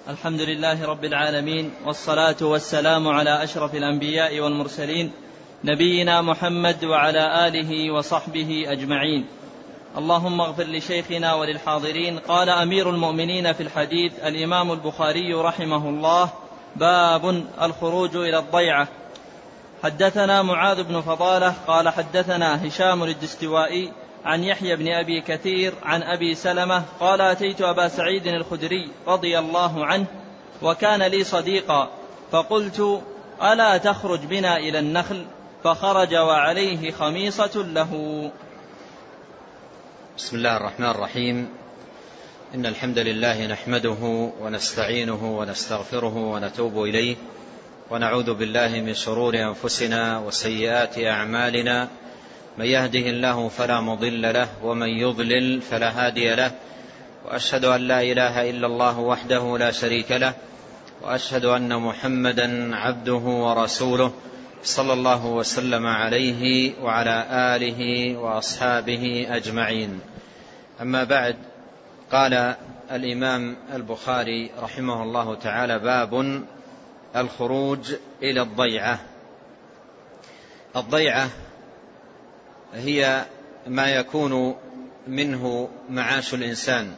الحمد لله رب العالمين، والصلاة والسلام على أشرف الأنبياء والمرسلين، نبينا محمد وعلى آله وصحبه أجمعين. اللهم اغفر لشيخنا وللحاضرين. قال أمير المؤمنين في الحديث الإمام البخاري رحمه الله: باب الخروج إلى الضيعة. حدثنا معاذ بن فضالة قال حدثنا هشام الدستوائي عن يحيى بن أبي كثير عن أبي سلمة قال: أتيت أبا سعيد الخدري رضي الله عنه وكان لي صديقا، فقلت: ألا تخرج بنا إلى النخل؟ فخرج وعليه خميصة له. بسم الله الرحمن الرحيم. إن الحمد لله نحمده ونستعينه ونستغفره ونتوب إليه، ونعوذ بالله من شرور أنفسنا وسيئات أعمالنا. من يهده الله فلا مضل له، ومن يضلل فلا هادي له، وأشهد أن لا إله إلا الله وحده لا شريك له، وأشهد أن محمدا عبده ورسوله صلى الله وسلم عليه وعلى آله وأصحابه أجمعين. أما بعد، قال الإمام البخاري رحمه الله تعالى: باب الخروج إلى الضيعة. الضيعة هي ما يكون منه معاش الإنسان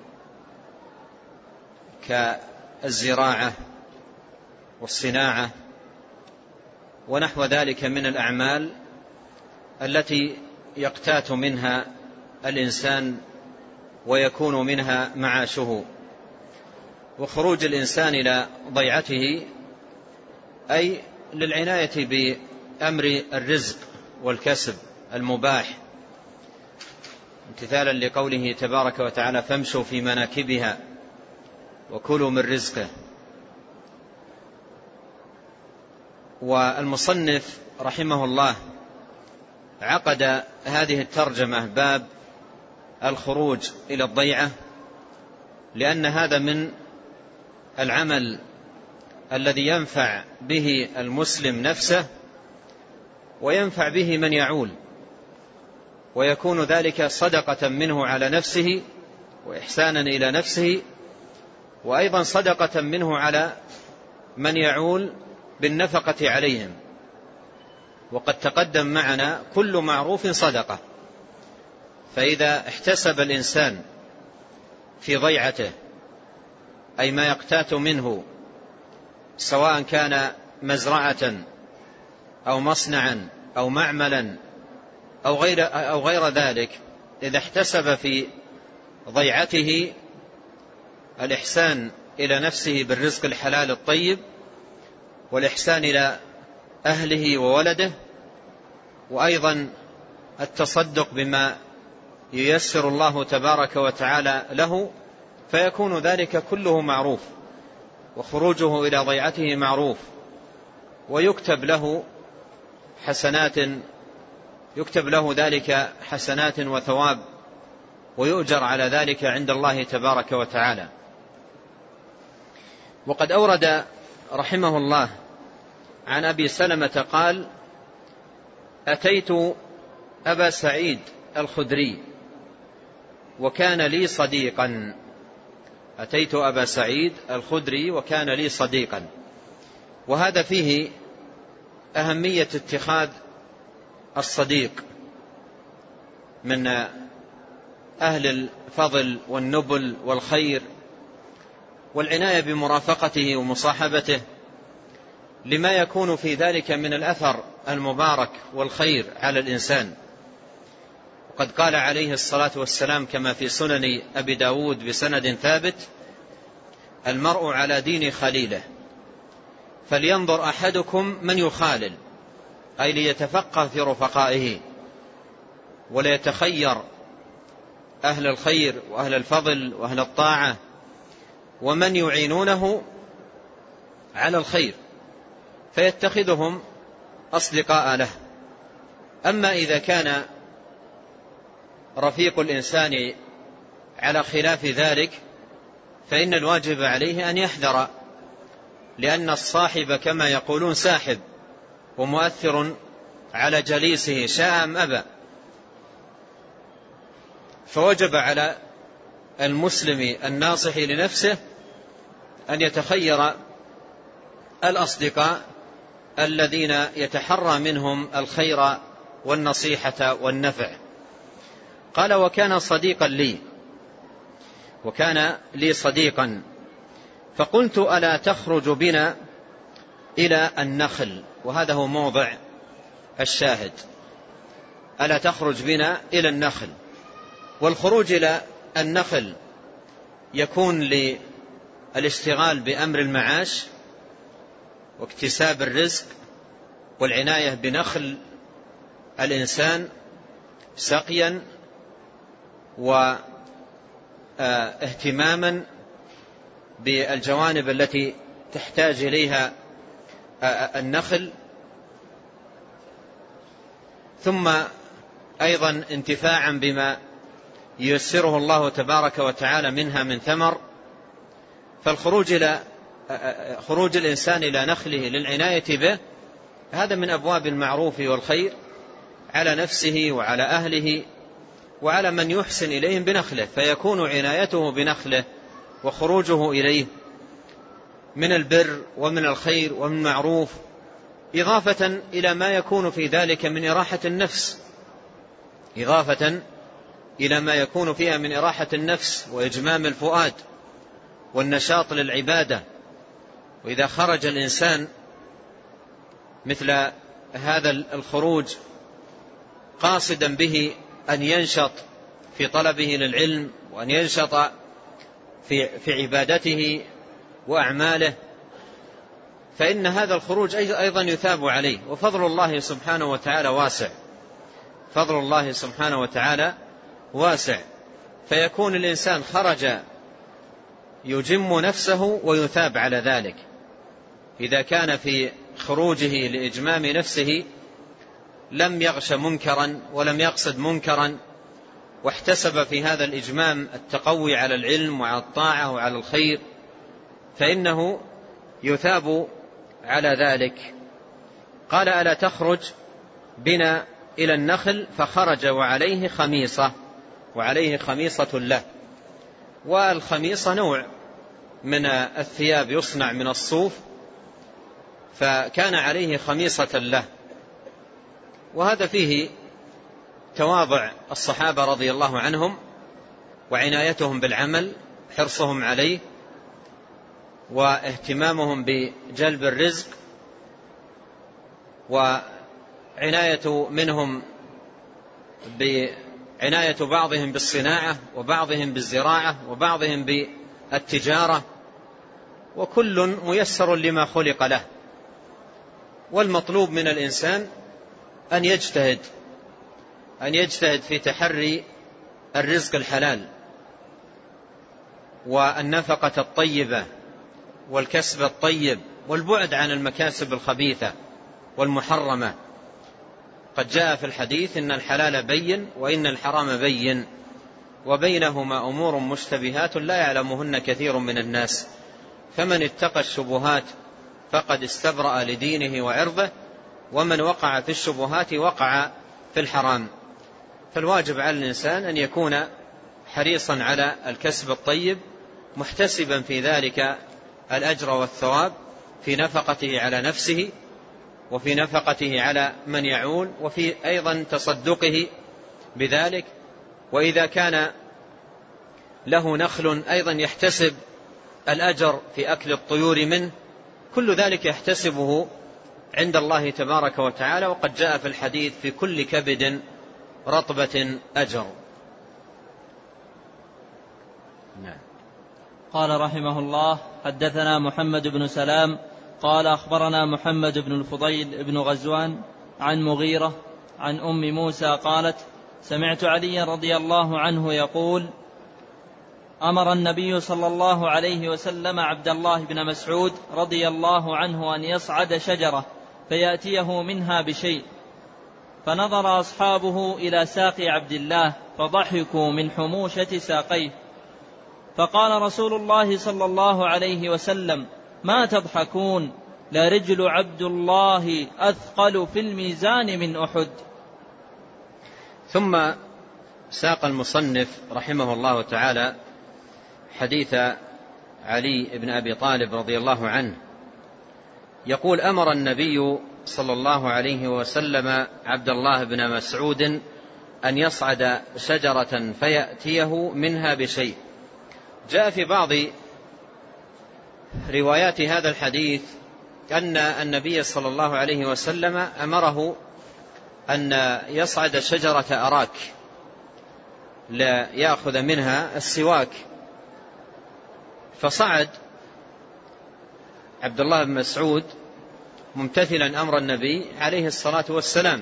كالزراعة والصناعة ونحو ذلك من الأعمال التي يقتات منها الإنسان ويكون منها معاشه. وخروج الإنسان إلى ضيعته أي للعناية بأمر الرزق والكسب المباح، امتثالا لقوله تبارك وتعالى: فامشوا في مناكبها وكلوا من رزقه. والمصنف رحمه الله عقد هذه الترجمة باب الخروج إلى الضيعة لأن هذا من العمل الذي ينفع به المسلم نفسه وينفع به من يعول، ويكون ذلك صدقة منه على نفسه وإحسانا إلى نفسه، وأيضا صدقة منه على من يعول بالنفقة عليهم. وقد تقدم معنا كل معروف صدقة، فإذا احتسب الإنسان في ضيعته أي ما يقتات منه، سواء كان مزرعة أو مصنعا أو معملا أو غير ذلك، إذا احتسب في ضيعته الإحسان إلى نفسه بالرزق الحلال الطيب، والإحسان إلى أهله وولده، وأيضا التصدق بما ييسر الله تبارك وتعالى له، فيكون ذلك كله معروف، وخروجه إلى ضيعته معروف، ويكتب له ذلك حسنات وثواب، ويؤجر على ذلك عند الله تبارك وتعالى. وقد أورد رحمه الله عن أبي سلمة قال: أتيت أبا سعيد الخدري وكان لي صديقا. أتيت أبا سعيد الخدري وكان لي صديقا. وهذا فيه أهمية اتخاذ الصديق من أهل الفضل والنبل والخير، والعناية بمرافقته ومصاحبته، لما يكون في ذلك من الأثر المبارك والخير على الإنسان. وقد قال عليه الصلاة والسلام كما في سنن أبي داود بسند ثابت: المرء على دين خليله، فلينظر أحدكم من يخالل، أي ليتفقه في رفقائه وليتخير أهل الخير وأهل الفضل وأهل الطاعة ومن يعينونه على الخير، فيتخذهم أصدقاء له. أما إذا كان رفيق الإنسان على خلاف ذلك، فإن الواجب عليه أن يحذر، لأن الصاحب كما يقولون ساحب ومؤثر على جليسه شاء أم أبى. فوجب على المسلم الناصح لنفسه أن يتخير الأصدقاء الذين يتحرى منهم الخير والنصيحة والنفع. قال: وكان لي صديقا فقلت: ألا تخرج بنا إلى النخل؟ وهذا هو موضع الشاهد: ألا تخرج بنا إلى النخل. والخروج إلى النخل يكون للاشتغال بأمر المعاش واكتساب الرزق والعناية بنخل الإنسان سقيا واهتماما بالجوانب التي تحتاج إليها النخل، ثم أيضا انتفاعا بما ييسره الله تبارك وتعالى منها من ثمر. فالخروج خروج الإنسان إلى نخله للعناية به هذا من أبواب المعروف والخير على نفسه وعلى أهله وعلى من يحسن إليهم بنخله، فيكون عنايته بنخله وخروجه إليه من البر ومن الخير ومن معروف، إضافة إلى ما يكون في ذلك من إراحة النفس، إضافة إلى ما يكون فيها من إراحة النفس وإجمام الفؤاد والنشاط للعبادة. وإذا خرج الإنسان مثل هذا الخروج قاصدا به أن ينشط في طلبه للعلم وأن ينشط في عبادته وأعماله، فإن هذا الخروج أيضا يثاب عليه. وفضل الله سبحانه وتعالى واسع، فضل الله سبحانه وتعالى واسع، فيكون الإنسان خرج يجم نفسه ويثاب على ذلك. إذا كان في خروجه لإجمام نفسه لم يغش منكرا ولم يقصد منكرا، واحتسب في هذا الإجمام التقوي على العلم وعلى الطاعة وعلى الخير، فإنه يثاب على ذلك. قال: ألا تخرج بنا إلى النخل؟ فخرج وعليه خميصة له. والخميصة نوع من الثياب يصنع من الصوف، فكان عليه خميصة له. وهذا فيه تواضع الصحابة رضي الله عنهم وعنايتهم بالعمل، حرصهم عليه واهتمامهم بجلب الرزق، وعناية منهم بعناية بعضهم بالصناعة وبعضهم بالزراعة وبعضهم بالتجارة، وكل ميسر لما خلق له. والمطلوب من الإنسان أن يجتهد في تحري الرزق الحلال والنفقة الطيبة والكسب الطيب والبعد عن المكاسب الخبيثة والمحرمة. قد جاء في الحديث: إن الحلال بين وإن الحرام بين وبينهما أمور مشتبهات لا يعلمهن كثير من الناس، فمن اتقى الشبهات فقد استبرأ لدينه وعرضه، ومن وقع في الشبهات وقع في الحرام. فالواجب على الإنسان أن يكون حريصا على الكسب الطيب، محتسبا في ذلك الأجر والثواب في نفقته على نفسه وفي نفقته على من يعول، وفي أيضا تصدقه بذلك. وإذا كان له نخل أيضا يحتسب الأجر في أكل الطيور منه، كل ذلك يحتسبه عند الله تبارك وتعالى. وقد جاء في الحديث: في كل كبد رطبة أجر. نعم. قال رحمه الله: حدثنا محمد بن سلام قال أخبرنا محمد بن الفضيل بن غزوان عن مغيرة عن أم موسى قالت: سمعت علي رضي الله عنه يقول: أمر النبي صلى الله عليه وسلم عبد الله بن مسعود رضي الله عنه أن يصعد شجرة فيأتيه منها بشيء، فنظر أصحابه إلى ساق عبد الله فضحكوا من حموشة ساقيه، فقال رسول الله صلى الله عليه وسلم: ما تضحكون؟ لرجل عبد الله أثقل في الميزان من أحد. ثم ساق المصنف رحمه الله تعالى حديث علي بن أبي طالب رضي الله عنه يقول: أمر النبي صلى الله عليه وسلم عبد الله بن مسعود أن يصعد شجرة فيأتيه منها بشيء. جاء في بعض روايات هذا الحديث أن النبي صلى الله عليه وسلم أمره أن يصعد شجرة أراك ليأخذ منها السواك، فصعد عبد الله بن مسعود ممتثلا أمر النبي عليه الصلاة والسلام.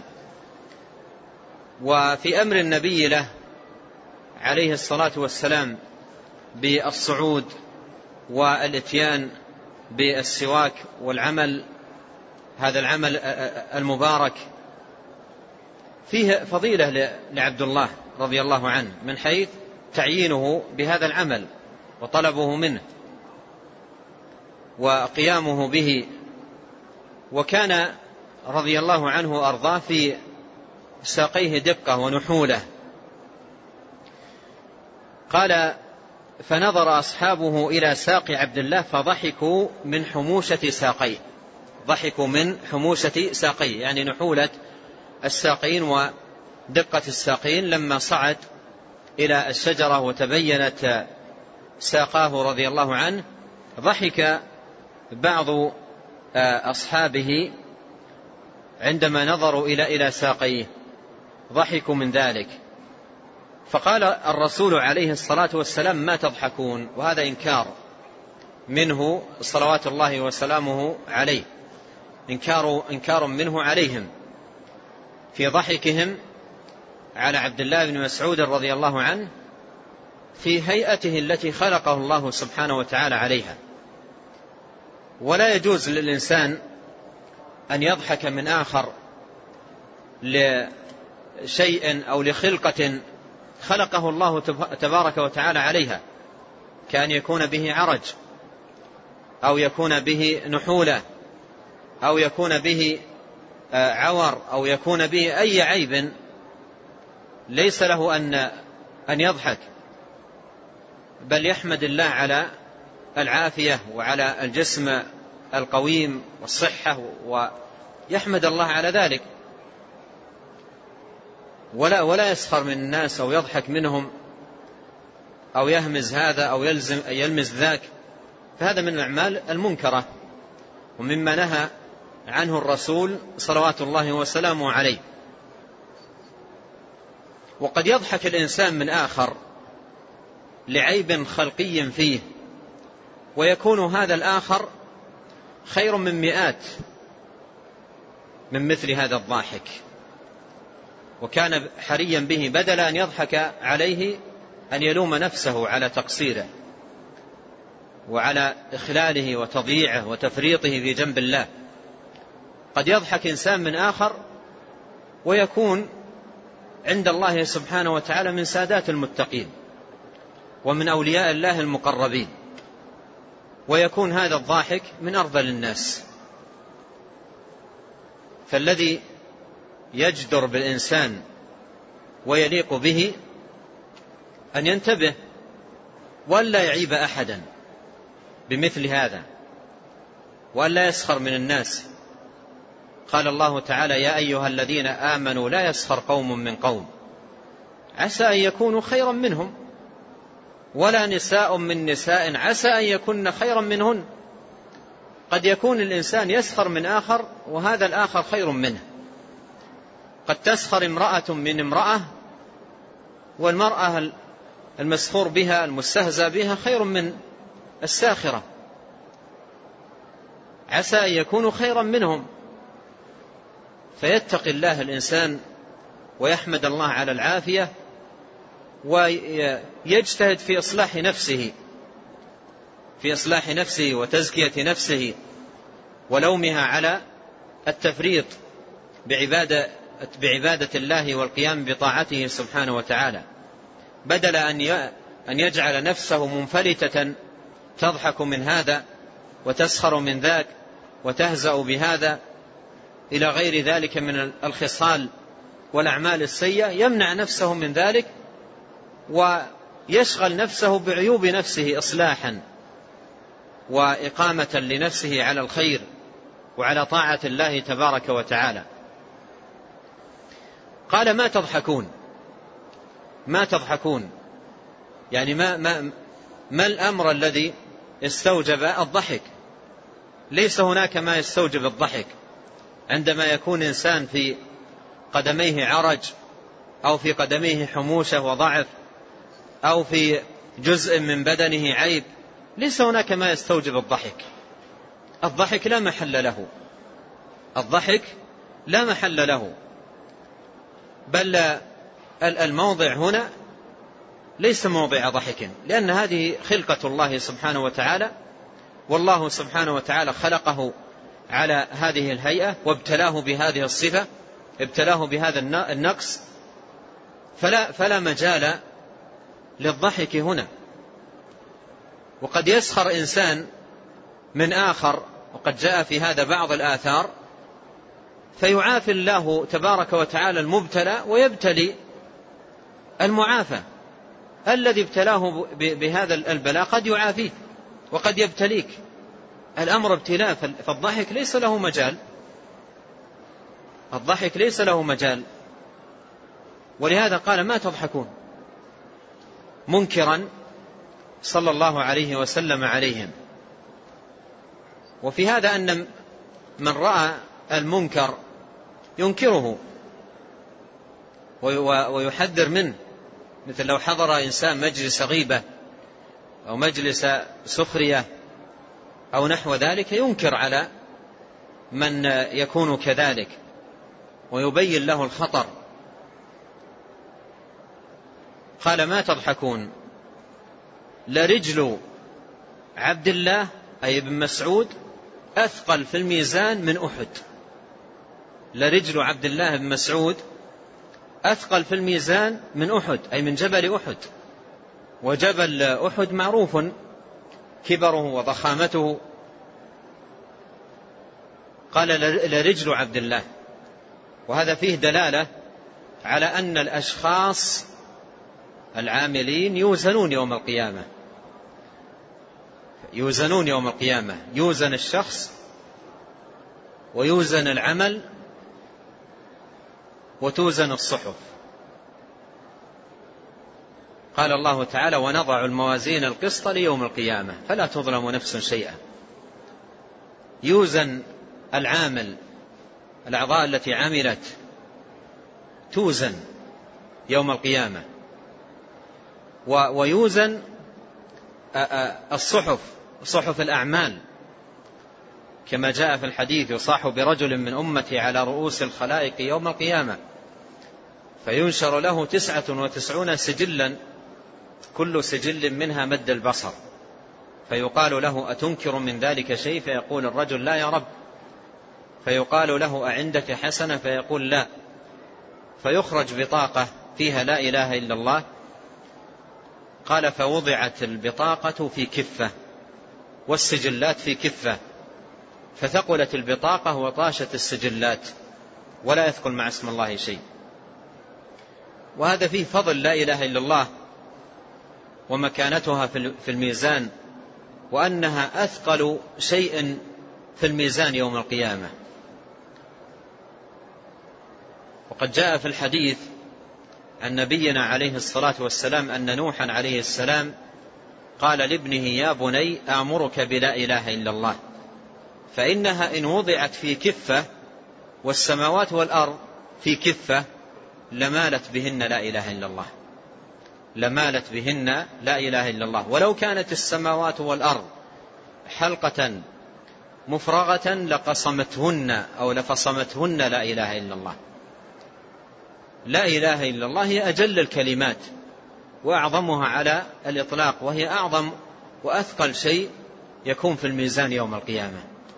وفي أمر النبي له عليه الصلاة والسلام بالصعود والاتيان بالسواك والعمل، هذا العمل المبارك، فيه فضيلة لعبد الله رضي الله عنه من حيث تعيينه بهذا العمل وطلبه منه وقيامه به. وكان رضي الله عنه وأرضاه في ساقيه دقة ونحولة. قال: فنظر أصحابه إلى ساق عبد الله فضحكوا من حموشة ساقيه. ضحكوا من حموشة ساقيه يعني نحولة الساقين ودقة الساقين. لما صعد إلى الشجرة وتبينت ساقاه رضي الله عنه ضحك بعض أصحابه عندما نظروا إلى ساقيه، ضحكوا من ذلك. فقال الرسول عليه الصلاة والسلام: ما تضحكون؟ وهذا إنكار منه صلوات الله وسلامه عليه، إنكار منه عليهم في ضحكهم على عبد الله بن مسعود رضي الله عنه في هيئته التي خلقه الله سبحانه وتعالى عليها. ولا يجوز للإنسان أن يضحك من آخر لشيء أو لخلقة خلقه الله تبارك وتعالى عليها، كأن يكون به عرج أو يكون به نحولة أو يكون به عور أو يكون به أي عيب، ليس له أن يضحك، بل يحمد الله على العافية وعلى الجسم القويم والصحة، ويحمد الله على ذلك، ولا يسخر من الناس أو يضحك منهم أو يهمز هذا أو يلمز ذاك، فهذا من الأعمال المنكرة ومما نهى عنه الرسول صلوات الله وسلامه عليه. وقد يضحك الإنسان من آخر لعيب خلقي فيه، ويكون هذا الآخر خير من مئات من مثل هذا الضاحك، وكان حريا به بدل أن يضحك عليه أن يلوم نفسه على تقصيره وعلى إخلاله وتضييعه وتفريطه في جنب الله. قد يضحك إنسان من آخر ويكون عند الله سبحانه وتعالى من سادات المتقين ومن أولياء الله المقربين، ويكون هذا الضاحك من أرذل الناس. فالذي يجدر بالإنسان ويليق به أن ينتبه ولا يعيب أحدا بمثل هذا، ولا يسخر من الناس. قال الله تعالى: يا أيها الذين آمنوا لا يسخر قوم من قوم عسى أن يكونوا خيرا منهم ولا نساء من نساء عسى أن يكون خيرا منهن. قد يكون الإنسان يسخر من آخر وهذا الآخر خير منه. قد تسخر امرأة من امرأة والمرأة المسخور بها المستهزأ بها خير من الساخرة، عسى أن يكونوا خيرا منهم. فيتقي الله الإنسان ويحمد الله على العافية ويجتهد في إصلاح نفسه وتزكية نفسه ولومها على التفريط بعبادة الله والقيام بطاعته سبحانه وتعالى، بدل أن يجعل نفسه منفلتة تضحك من هذا وتسخر من ذاك وتهزأ بهذا إلى غير ذلك من الخصال والأعمال السيئة. يمنع نفسه من ذلك ويشغل نفسه بعيوب نفسه إصلاحا وإقامة لنفسه على الخير وعلى طاعة الله تبارك وتعالى. قال ما تضحكون، ما تضحكون، يعني ما الأمر الذي استوجب الضحك؟ ليس هناك ما يستوجب الضحك عندما يكون إنسان في قدميه عرج أو في قدميه حموشة وضعف أو في جزء من بدنه عيب، ليس هناك ما يستوجب الضحك. الضحك لا محل له، الضحك لا محل له، بل الموضع هنا ليس موضع ضحك، لأن هذه خلقة الله سبحانه وتعالى، والله سبحانه وتعالى خلقه على هذه الهيئة وابتلاه بهذه الصفة، ابتلاه بهذا النقص، فلا مجال للضحك هنا. وقد يسخر إنسان من آخر، وقد جاء في هذا بعض الآثار، فيعافي الله تبارك وتعالى المبتلى ويبتلي المعافى. الذي ابتلاه بهذا البلاء قد يعافيه وقد يبتليك، الأمر ابتلاء، فالضحك ليس له مجال، الضحك ليس له مجال. ولهذا قال ما تضحكون، منكرا صلى الله عليه وسلم عليهم. وفي هذا أن من رأى المنكر ينكره ويحذر منه، مثل لو حضر إنسان مجلس غيبة أو مجلس سخرية أو نحو ذلك، ينكر على من يكون كذلك ويبين له الخطر. قال ما تضحكون، لرجل عبد الله أي ابن مسعود أثقل في الميزان من أحد. لرجل عبد الله بن مسعود أثقل في الميزان من أحد، أي من جبل أحد. وجبل أحد معروف كبره وضخامته. قال لرجل عبد الله، وهذا فيه دلالة على أن الأشخاص العاملين يوزنون يوم القيامة، يوزنون يوم القيامة، يوزن الشخص ويوزن العمل وتوزن الصحف. قال الله تعالى ونضع الموازين القسط ليوم القيامة فلا تظلم نفس شيئا. يوزن العامل، الأعضاء التي عملت توزن يوم القيامة، ويوزن الصحف، صحف الأعمال، كما جاء في الحديث يصاح برجل من أمتي على رؤوس الخلائق يوم القيامة فينشر له 99 سجلا كل سجل منها مد البصر، فيقال له أتنكر من ذلك شيء؟ فيقول الرجل لا يا رب. فيقال له أعندك حسنة؟ فيقول لا. فيخرج بطاقة فيها لا إله إلا الله. قال فوضعت البطاقة في كفة والسجلات في كفة، فثقلت البطاقة وطاشت السجلات ولا يثقل مع اسم الله شيء. وهذا فيه فضل لا إله إلا الله ومكانتها في الميزان، وأنها أثقل شيء في الميزان يوم القيامة. وقد جاء في الحديث عن نبينا عليه الصلاة والسلام أن نوحا عليه السلام قال لابنه يا بني آمرك بلا إله إلا الله، فإنها إن وضعت في كفة والسماوات والأرض في كفة لمالت بهن لا إله إلا الله، لمالت بهن لا إله إلا الله. ولو كانت السماوات والأرض حلقة مفرغة لقصمتهن أو لفصمتهن لا إله إلا الله. لا إله إلا الله هي أجل الكلمات وأعظمها على الإطلاق، وهي أعظم وأثقل شيء يكون في الميزان يوم القيامة.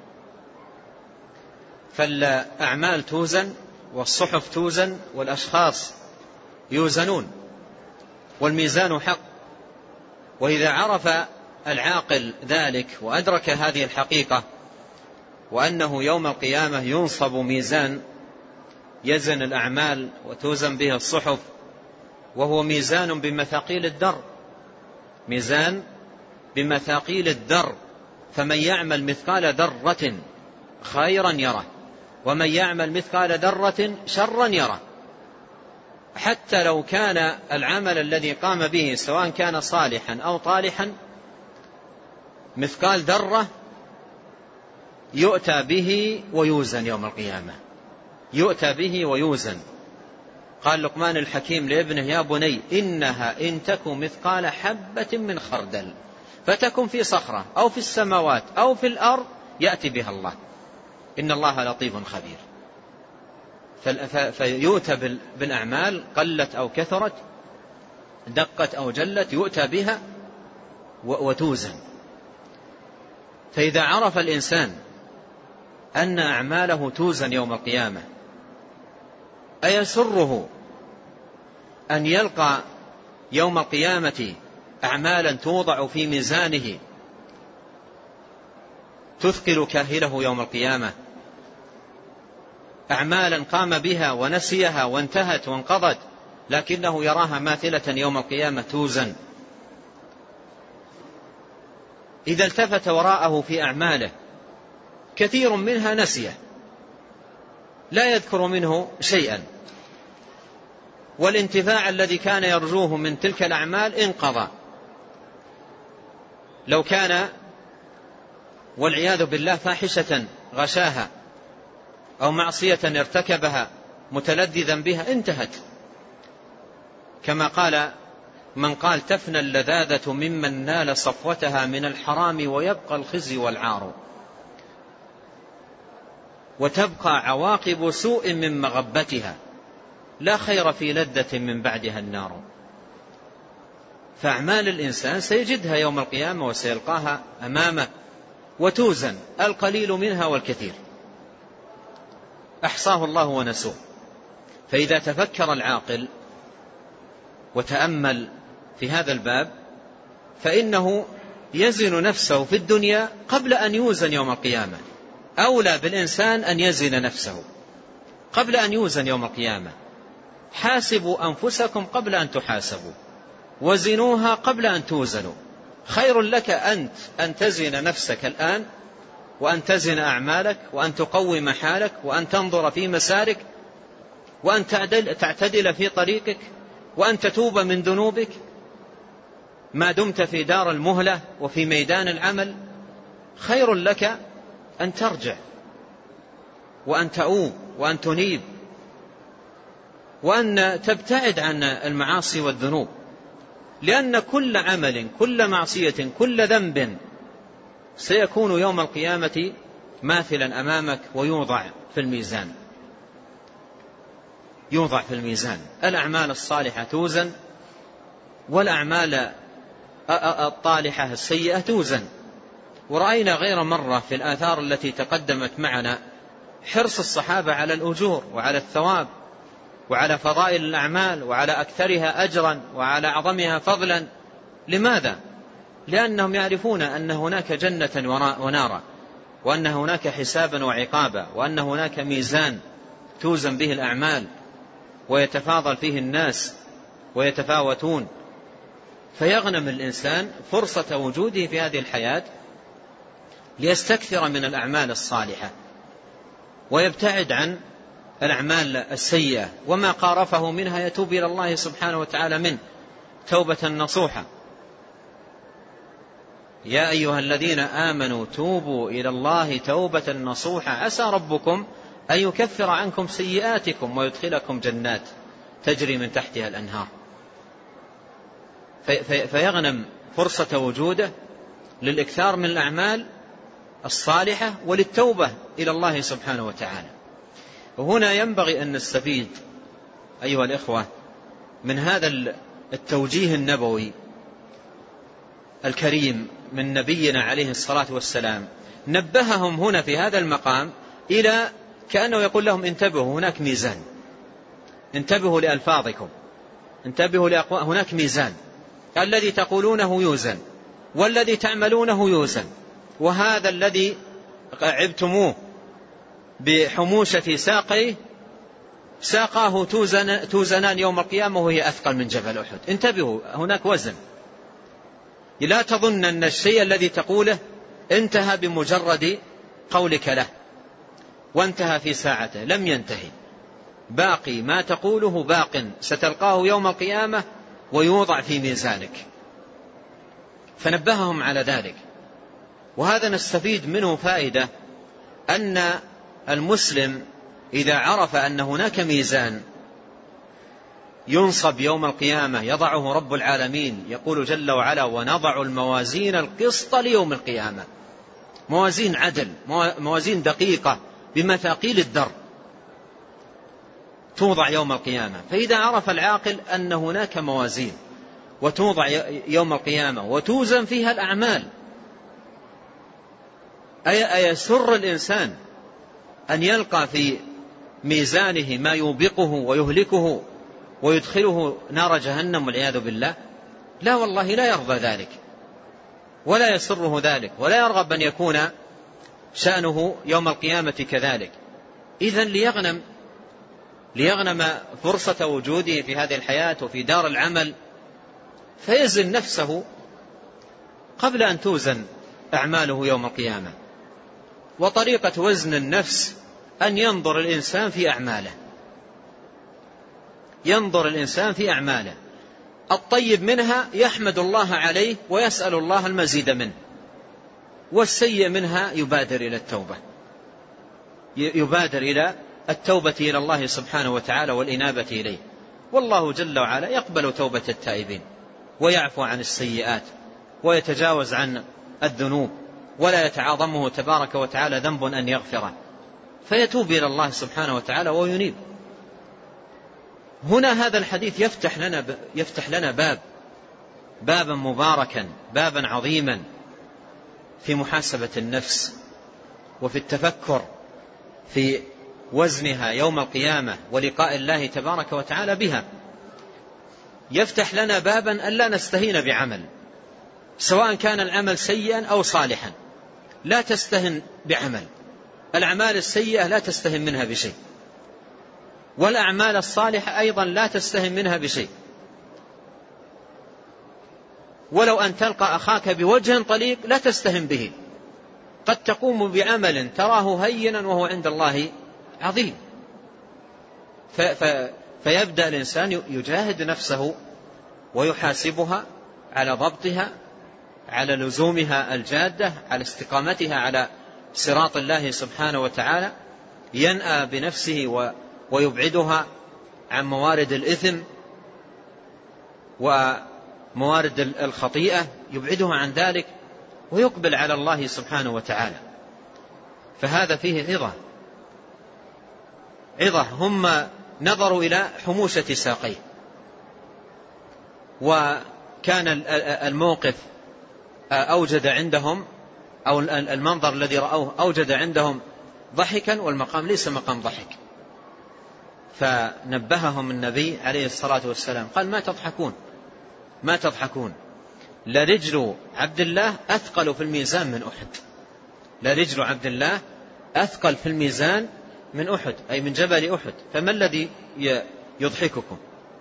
فالأعمال توزن والصحف توزن والأشخاص يوزنون والميزان حق. وإذا عرف العاقل ذلك وأدرك هذه الحقيقة، وأنه يوم القيامة ينصب ميزان يزن الأعمال وتوزن به الصحف، وهو ميزان بمثاقيل الدر، ميزان بمثاقيل الدر فمن يعمل مثقال ذرة خيرا يره ومن يعمل مثقال ذرة شرا يره. حتى لو كان العمل الذي قام به سواء كان صالحا أو طالحا مثقال ذرة يؤتى به ويوزن يوم القيامة، يؤتى به ويوزن. قال لقمان الحكيم لابنه: يا بني إنها إن تكن مثقال حبة من خردل فتكن في صخرة أو في السماوات أو في الأرض يأتي بها الله إن الله لطيف خبير. فيؤتى بالأعمال قلت أو كثرت، دقت أو جلت، يؤتى بها وتوزن. فإذا عرف الإنسان أن أعماله توزن يوم القيامة أيسره أن يلقى يوم القيامة أعمالا توضع في ميزانه تثقل كاهله يوم القيامة، أعمالا قام بها ونسيها وانتهت وانقضت لكنه يراها ماثلة يوم القيامة توزن؟ إذا التفت وراءه في أعماله كثير منها نسيه لا يذكر منه شيئا، والانتفاع الذي كان يرجوه من تلك الأعمال انقضى. لو كان والعياذ بالله فاحشة غشاها أو معصية ارتكبها متلذذا بها انتهت، كما قال من قال: تفنى اللذاذة ممن نال صفوتها من الحرام ويبقى الخزي والعار، وتبقى عواقب سوء من مغبتها، لا خير في لذة من بعدها النار. فأعمال الإنسان سيجدها يوم القيامة وسيلقاها أمامه وتوزن، القليل منها والكثير، أحصاه الله ونسوه. فإذا تفكر العاقل وتأمل في هذا الباب فإنه يزن نفسه في الدنيا قبل أن يوزن يوم القيامة. أولى بالإنسان أن يزن نفسه قبل أن يوزن يوم القيامة. حاسبوا أنفسكم قبل أن تحاسبوا وزنوها قبل أن توزنوا. خير لك أنت أن تزن نفسك الآن وأن تزن أعمالك وأن تقوم حالك وأن تنظر في مسارك وأن تعتدل في طريقك وأن تتوب من ذنوبك ما دمت في دار المهلة وفي ميدان العمل. خير لك أن ترجع وأن تؤوب وأن تنيب وأن تبتعد عن المعاصي والذنوب، لأن كل عمل كل معصية كل ذنب سيكون يوم القيامة ماثلا أمامك ويوضع في الميزان. يوضع في الميزان. الأعمال الصالحة توزن والأعمال الطالحة السيئة توزن. ورأينا غير مرة في الآثار التي تقدمت معنا حرص الصحابة على الأجور وعلى الثواب وعلى فضائل الأعمال وعلى أكثرها أجرا وعلى أعظمها فضلا. لماذا؟ لأنهم يعرفون أن هناك جنة ونارا، وأن هناك حسابا وعقابا، وأن هناك ميزان توزن به الأعمال ويتفاضل فيه الناس ويتفاوتون. فيغنم الإنسان فرصة وجوده في هذه الحياة ليستكثر من الأعمال الصالحة ويبتعد عن الأعمال السيئة، وما قارفه منها يتوب إلى الله سبحانه وتعالى منه توبة نصوحة. يا أيها الذين آمنوا توبوا إلى الله توبة نصوحة عسى ربكم أن يكفر عنكم سيئاتكم ويدخلكم جنات تجري من تحتها الأنهار. فيغنم فرصة وجوده للإكثار من الأعمال الصالحة وللتوبة إلى الله سبحانه وتعالى. وهنا ينبغي أن نستفيد أيها الإخوة من هذا التوجيه النبوي الكريم من نبينا عليه الصلاة والسلام. نبههم هنا في هذا المقام إلى كأنه يقول لهم انتبهوا، هناك ميزان، انتبهوا لألفاظكم، انتبهوا هناك ميزان، الذي تقولونه يوزن والذي تعملونه يوزن. وهذا الذي عبتموه بحموشة ساقيه ساقاه توزنان يوم القيامة وهي أثقل من جبل أحد. انتبهوا، هناك وزن. لا تظن أن الشيء الذي تقوله انتهى بمجرد قولك له، وانتهى في ساعته، لم ينتهي، باقي ما تقوله باق، ستلقاه يوم القيامة ويوضع في ميزانك. فنبههم على ذلك. وهذا نستفيد منه فائدة، أن المسلم إذا عرف أن هناك ميزان ينصب يوم القيامة يضعه رب العالمين، يقول جل وعلا: ونضع الموازين القسط ليوم القيامة، موازين عدل، موازين دقيقة بمثاقيل الذر توضع يوم القيامة. فإذا عرف العاقل أن هناك موازين وتوضع يوم القيامة وتوزن فيها الأعمال، أيسر الإنسان أن يلقى في ميزانه ما يوبقه ويهلكه ويدخله نار جهنم والعياذ بالله؟ لا والله، لا يرضى ذلك ولا يسره ذلك ولا يرغب أن يكون شأنه يوم القيامة كذلك. إذن ليغنم فرصة وجوده في هذه الحياة وفي دار العمل، فيزن نفسه قبل أن توزن أعماله يوم القيامة. وطريقة وزن النفس أن ينظر الإنسان في أعماله، ينظر الإنسان في أعماله، الطيب منها يحمد الله عليه ويسأل الله المزيد منه، والسيء منها يبادر إلى التوبة، يبادر إلى التوبة إلى الله سبحانه وتعالى والإنابة إليه. والله جل وعلا يقبل توبة التائبين ويعفو عن السيئات ويتجاوز عن الذنوب، ولا يتعاظمه تبارك وتعالى ذنب أن يغفره، فيتوب إلى الله سبحانه وتعالى وينيب. هنا هذا الحديث يفتح لنا بابا مباركا، بابا عظيما في محاسبة النفس وفي التفكر في وزنها يوم القيامة ولقاء الله تبارك وتعالى بها. يفتح لنا بابا ألا نستهين بعمل، سواء كان العمل سيئا أو صالحا، لا تستهن بعمل. الأعمال السيئة لا تستهن منها بشيء، والأعمال الصالحة أيضا لا تستهن منها بشيء. ولو أن تلقى أخاك بوجه طليق لا تستهن به، قد تقوم بعمل تراه هينا وهو عند الله عظيم. فيبدأ الإنسان يجاهد نفسه ويحاسبها على ضبطها، على لزومها الجادة، على استقامتها على صراط الله سبحانه وتعالى، ينأى بنفسه ويبعدها عن موارد الإثم وموارد الخطيئة، يبعدها عن ذلك ويقبل على الله سبحانه وتعالى. فهذا فيه عظة. هم نظروا إلى حموشة ساقيه، وكان الموقف أوجد عندهم، أو المنظر الذي رأوه أوجد عندهم ضحكا، والمقام ليس مقام ضحك. فنبههم النبي عليه الصلاة والسلام قال: ما تضحكون، لرجل عبد الله أثقل في الميزان من أحد، لرجل عبد الله أثقل في الميزان من أحد، أي من جبل أحد، فما الذي يضحككم؟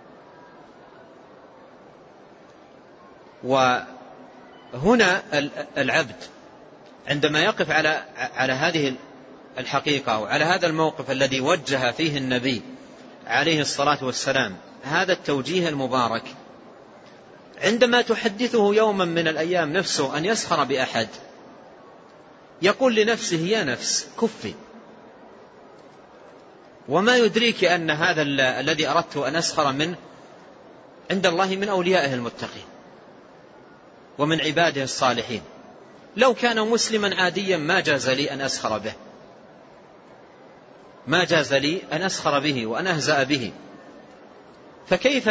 وهنا العبد عندما يقف على هذه الحقيقة وعلى هذا الموقف الذي وجه فيه النبي عليه الصلاة والسلام هذا التوجيه المبارك، عندما تحدثه يوما من الأيام نفسه أن يسخر بأحد، يقول لنفسه: يا نفس كفي، وما يدريك أن هذا الذي أردت أن أسخر منه عند الله من أوليائه المتقين ومن عباده الصالحين، لو كان مسلما عاديا ما جاز لي أن أسخر به، ما جاز لي أن أسخر به وأن أهزأ به، فكيف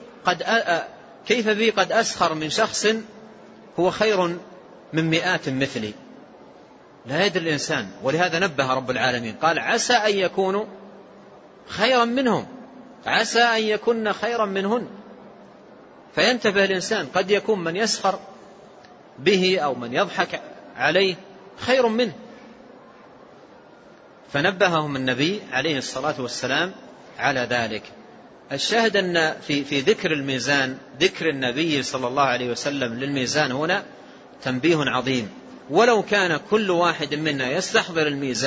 بي قد أسخر من شخص هو خير من مئات مثلي؟ لا يدري الإنسان. ولهذا نبه رب العالمين قال: عسى أن يكونوا خيرا منهم، عسى أن يكون خيرا منهن. فينتبه الإنسان، قد يكون من يسخر به أو من يضحك عليه خير منه. فنبههم النبي عليه الصلاة والسلام على ذلك. الشاهد أن في ذكر الميزان، ذكر النبي صلى الله عليه وسلم للميزان هنا تنبيه عظيم، ولو كان كل واحد منا يستحضر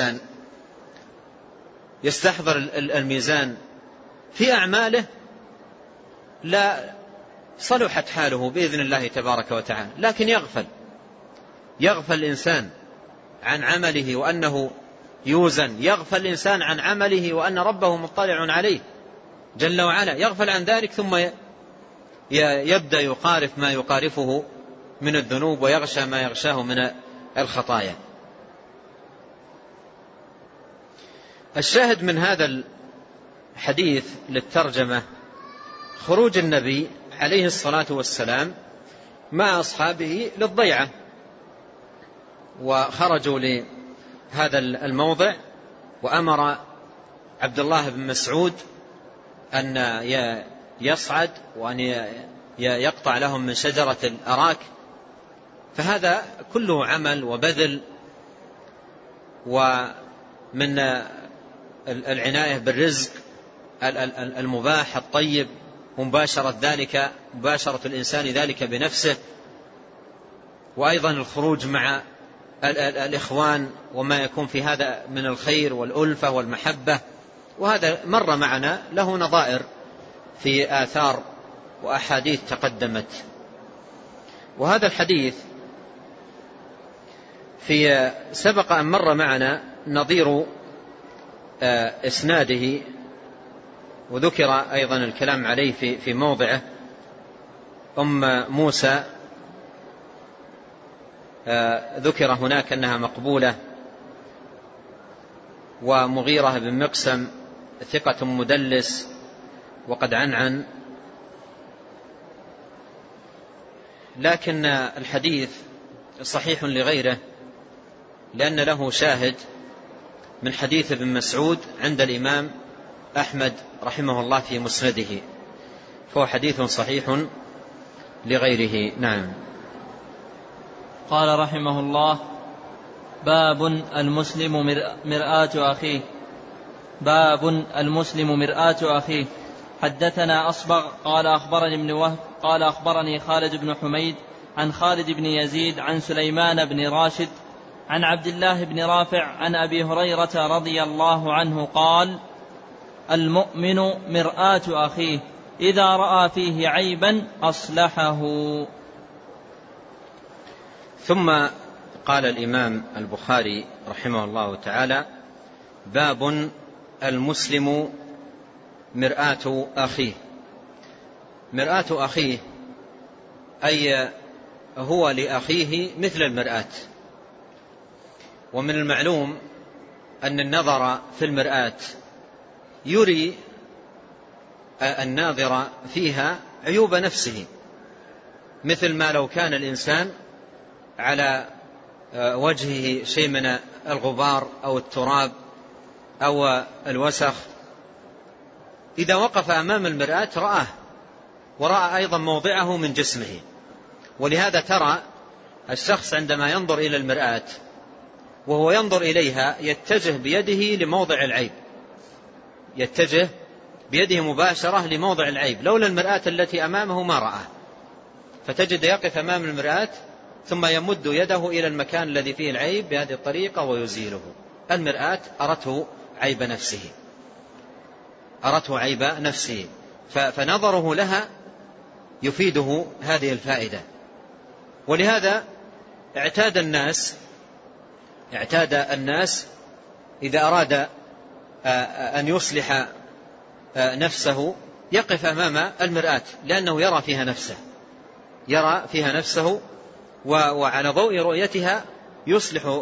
الميزان في أعماله لا صلحت حاله بإذن الله تبارك وتعالى. لكن يغفل الإنسان عن عمله وأنه يوزن، يغفل الإنسان عن عمله وأن ربه مطلع عليه جل وعلا، يغفل عن ذلك ثم يبدأ يقارف ما يقارفه من الذنوب ويغشى ما يغشاه من الخطايا. الشاهد من هذا الحديث للترجمة خروج النبي عليه الصلاة والسلام مع أصحابه للضيعة، وخرجوا لهذا الموضع، وأمر عبد الله بن مسعود أن يصعد وأن يقطع لهم من شجرة الأراك. فهذا كله عمل وبذل ومن العناية بالرزق المباح الطيب، ومباشرة الإنسان ذلك بنفسه، وأيضا الخروج مع الإخوان وما يكون في هذا من الخير والألفة والمحبة. وهذا مر معنا له نظائر في آثار وأحاديث تقدمت. وهذا الحديث في سبق أن مر معنا نظير إسناده، وذكر أيضا الكلام عليه في موضعه. موسى ذكر هناك أنها مقبولة، ومغيرة بن مقسم ثقة مدلس وقد عنعن. لكن الحديث صحيح لغيره، لأن له شاهد من حديث ابن مسعود عند الإمام أحمد رحمه الله في مسنده، فهو حديث صحيح لغيره. نعم. قال رحمه الله: باب المسلم مرآة أخيه. باب المسلم مرآة أخيه. حدثنا أصبغ قال أخبرني ابن وهب قال أخبرني خالد بن حميد عن خالد بن يزيد عن سليمان بن راشد عن عبد الله بن رافع عن أبي هريرة رضي الله عنه قال: المؤمن مرآة أخيه إذا رأى فيه عيبا أصلحه. ثم قال الإمام البخاري رحمه الله تعالى: باب المسلم مرآة أخيه. مرآة أخيه أي هو لأخيه مثل المرآة. ومن المعلوم أن النظر في المرآة يري الناظر فيها عيوب نفسه، مثل ما لو كان الإنسان على وجهه شيء من الغبار أو التراب أو الوسخ، إذا وقف أمام المرآة رآه، ورأى أيضا موضعه من جسمه. ولهذا ترى الشخص عندما ينظر إلى المرآة وهو ينظر إليها يتجه بيده لموضع العيب، يتجه بيده مباشرة لموضع العيب، لولا المرآة التي أمامه ما رآه. فتجد يقف أمام المرآة ثم يمد يده إلى المكان الذي فيه العيب بهذه الطريقة ويزيله. المرآة أرته عيب نفسه، فنظره لها يفيده هذه الفائدة. ولهذا اعتاد الناس إذا أراد أن يصلح نفسه يقف أمام المرآة، لأنه يرى فيها نفسه وعلى ضوء رؤيتها يصلح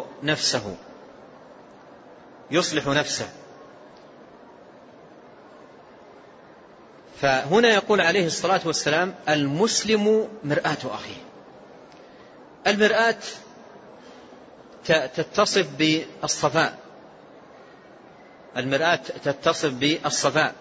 نفسه. فهنا يقول عليه الصلاة والسلام: المسلم مرآة أخيه. المرآة تتصف بالصفاء،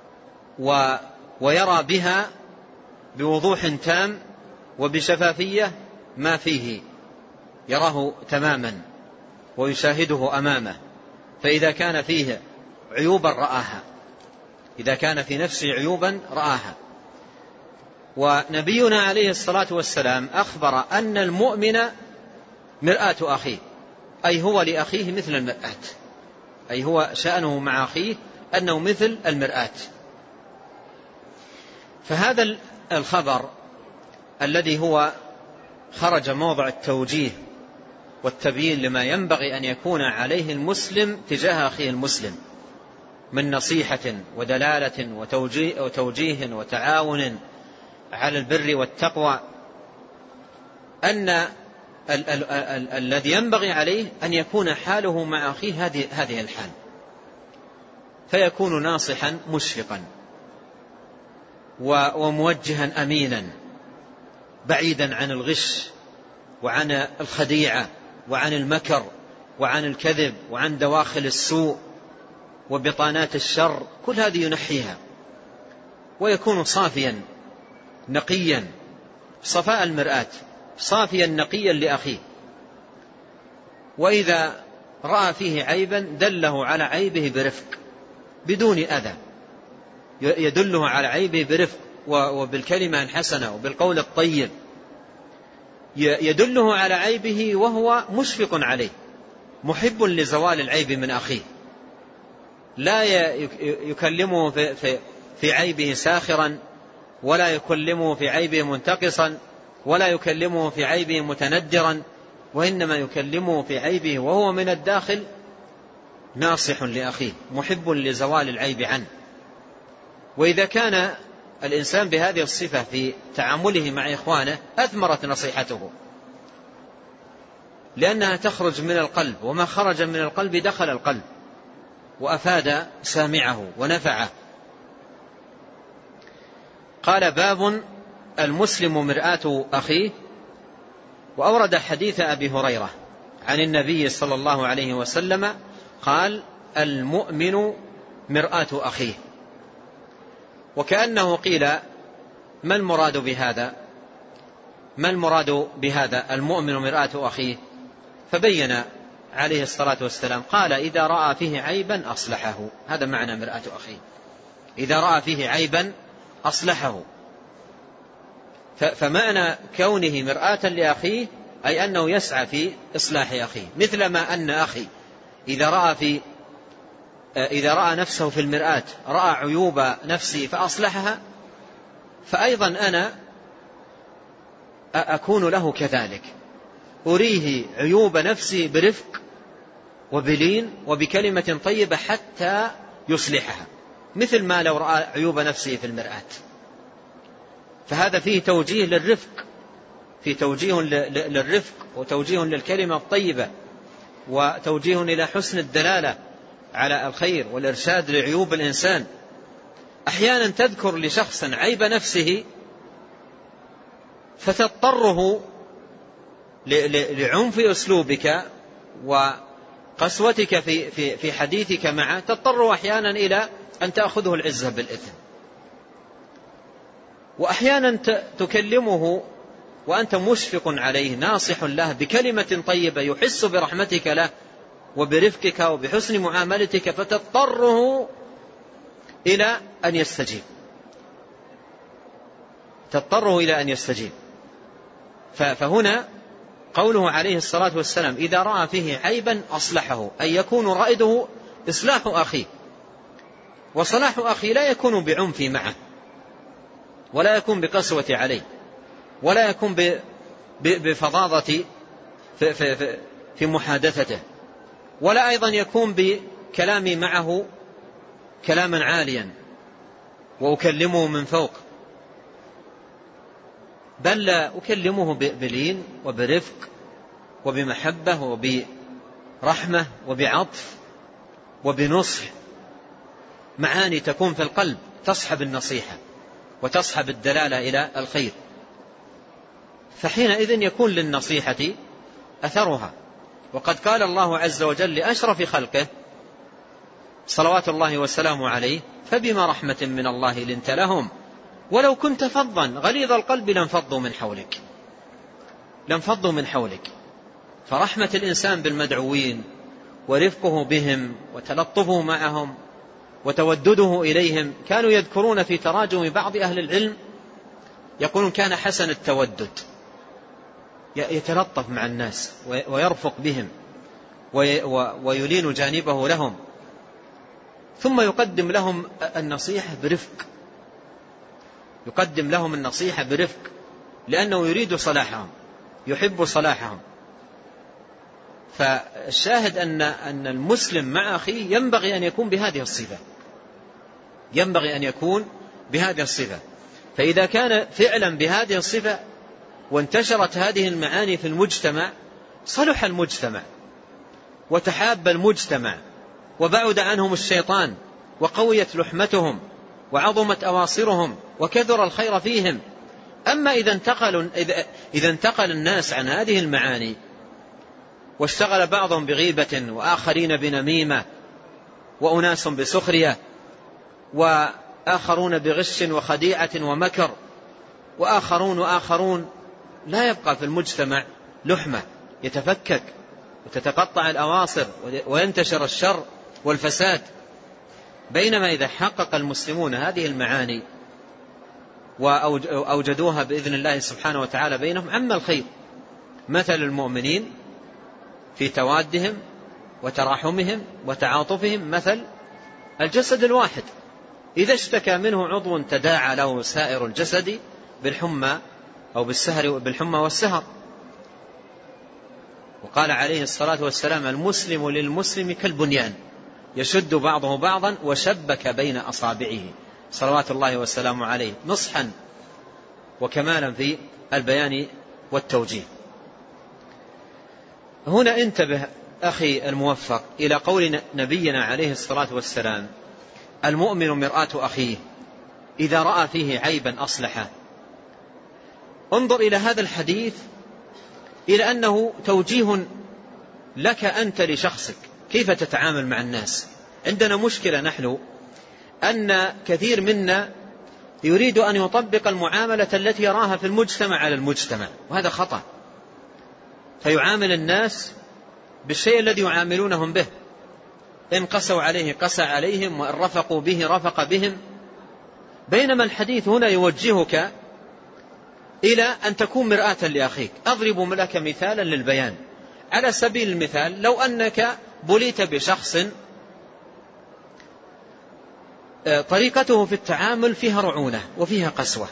ويرى بها بوضوح تام وبشفافية ما فيه، يراه تماما ويشاهده أمامه. فإذا كان فيه عيوبا رآها، إذا كان في نفسه عيوبا رآها. ونبينا عليه الصلاة والسلام أخبر أن المؤمن مرآة أخيه، أي هو لأخيه مثل المرآة، أي هو شأنه مع أخيه أنه مثل المرآة. فهذا الخبر الذي هو خرج موضع التوجيه والتبيين لما ينبغي أن يكون عليه المسلم تجاه أخيه المسلم من نصيحة ودلالة وتوجيه وتعاون على البر والتقوى، أن الذي ينبغي عليه أن يكون حاله مع أخيه هذه الحال، فيكون ناصحا مشفقا وموجها أمينا بعيدا عن الغش وعن الخديعة وعن المكر وعن الكذب وعن دواخل السوء وبطانات الشر، كل هذه ينحيها، ويكون صافيا نقيا صفاء المرآة، صافيا نقيا لأخيه. وإذا رأى فيه عيبا دله على عيبه برفق بدون أذى، يدله على عيبه برفق وبالكلمة الحسنة وبالقول الطيب، يدله على عيبه وهو مشفق عليه محب لزوال العيب من أخيه، لا يكلمه في عيبه ساخرا، ولا يكلمه في عيبه منتقصا، ولا يكلمه في عيبه متندرا، وإنما يكلمه في عيبه وهو من الداخل ناصح لأخيه محب لزوال العيب عنه. وإذا كان الإنسان بهذه الصفة في تعامله مع إخوانه أثمرت نصيحته، لأنها تخرج من القلب، وما خرج من القلب دخل القلب وأفاد سامعه ونفعه. قال: باب المسلم مرآة أخيه. وأورد حديث أبي هريرة عن النبي صلى الله عليه وسلم قال: المؤمن مرآة أخيه. وكأنه قيل: ما المراد بهذا؟ ما المراد بهذا المؤمن مرآة أخيه؟ فبين عليه الصلاة والسلام قال: إذا رأى فيه عيبا أصلحه. هذا معنى مرآة أخيه، إذا رأى فيه عيبا أصلحه. فمعنى كونه مرآة لأخيه أي أنه يسعى في إصلاح أخيه، مثلما أن أخي إذا رأى نفسه في المرآة رأى عيوب نفسه فأصلحها، فأيضا أنا أكون له كذلك، أريه عيوب نفسي برفق وبلين وبكلمة طيبة حتى يصلحها، مثل ما لو رأى عيوب نفسه في المرآة. فهذا فيه توجيه للرفق، فيه توجيه للرفق وتوجيه للكلمة الطيبة وتوجيه إلى حسن الدلالة على الخير والإرشاد لعيوب الإنسان. أحيانا تذكر لشخص عيب نفسه فتضطره لعنف أسلوبك وقسوتك في حديثك معه، تضطر أحيانا إلى أن تأخذه العزة بالإثم. وأحيانا تكلمه وأنت مشفق عليه ناصح له بكلمة طيبة يحس برحمتك له وبرفقك وبحسن معاملتك، فتضطره إلى أن يستجيب، تضطره إلى أن يستجيب. فهنا قوله عليه الصلاة والسلام: إذا رأى فيه عيبا أصلحه، أي يكون رائده إصلاح أخيه. وصلاح أخي لا يكون بعنف معه، ولا يكون بقسوة عليه، ولا يكون بفظاظة في محادثته، ولا أيضا يكون بكلامي معه كلاما عاليا وأكلمه من فوق، بل أكلمه بلين وبرفق وبمحبة وبرحمة وبعطف وبنصح، معاني تكون في القلب تصحب النصيحة وتصحب الدلالة إلى الخير. فحينئذ يكون للنصيحة أثرها. وقد قال الله عز وجل لأشرف خلقه صلوات الله وسلامه عليه: فبما رحمة من الله لنت لهم ولو كنت فظا غليظ القلب لانفضوا من حولك. فرحمة الإنسان بالمدعوين ورفقه بهم وتلطفه معهم وتودده إليهم، كانوا يذكرون في تراجم بعض أهل العلم يقولون: كان حسن التودد، يتلطف مع الناس ويرفق بهم ويلين جانبه لهم، ثم يقدم لهم النصيحة برفق، يقدم لهم النصيحة برفق، لأنه يريد صلاحهم، يحب صلاحهم. فالشاهد أن المسلم مع أخيه ينبغي أن يكون بهذه الصفة، ينبغي أن يكون بهذه الصفة. فإذا كان فعلا بهذه الصفة وانتشرت هذه المعاني في المجتمع، صلح المجتمع وتحاب المجتمع وبعد عنهم الشيطان وقويت لحمتهم وعظمت أواصرهم وكثر الخير فيهم. أما إذا انتقل الناس عن هذه المعاني واشتغل بعضهم بغيبة وآخرين بنميمة وأناس بسخرية وآخرون بغش وخديعة ومكر وآخرون، لا يبقى في المجتمع لحمة، يتفكك وتتقطع الأواصر وينتشر الشر والفساد. بينما إذا حقق المسلمون هذه المعاني وأوجدوها بإذن الله سبحانه وتعالى بينهم، عم الخير. مثل المؤمنين في توادهم وتراحمهم وتعاطفهم مثل الجسد الواحد، إذا اشتكى منه عضو تداعى له سائر الجسد بالحمى أو بالحمى والسهر. وقال عليه الصلاة والسلام: المسلم للمسلم كالبنيان يشد بعضه بعضا وشبك بين أصابعه، صلوات الله والسلام عليه، نصحا وكمالا في البيان والتوجيه. هنا انتبه أخي الموفق إلى قول نبينا عليه الصلاة والسلام: المؤمن مرآة أخيه، إذا رأى فيه عيبا أصلحه. انظر إلى هذا الحديث إلى أنه توجيه لك أنت لشخصك، كيف تتعامل مع الناس. عندنا مشكلة نحن أن كثير منا يريد أن يطبق المعاملة التي يراها في المجتمع على المجتمع، وهذا خطأ. فيعامل الناس بالشيء الذي يعاملونهم به، إن قسوا عليه قسى عليهم، وإن رفقوا به رفق بهم. بينما الحديث هنا يوجهك إلى أن تكون مرآة لأخيك. أضرب لك مثالا للبيان. على سبيل المثال، لو أنك بليت بشخص طريقته في التعامل فيها رعونة وفيها قسوة،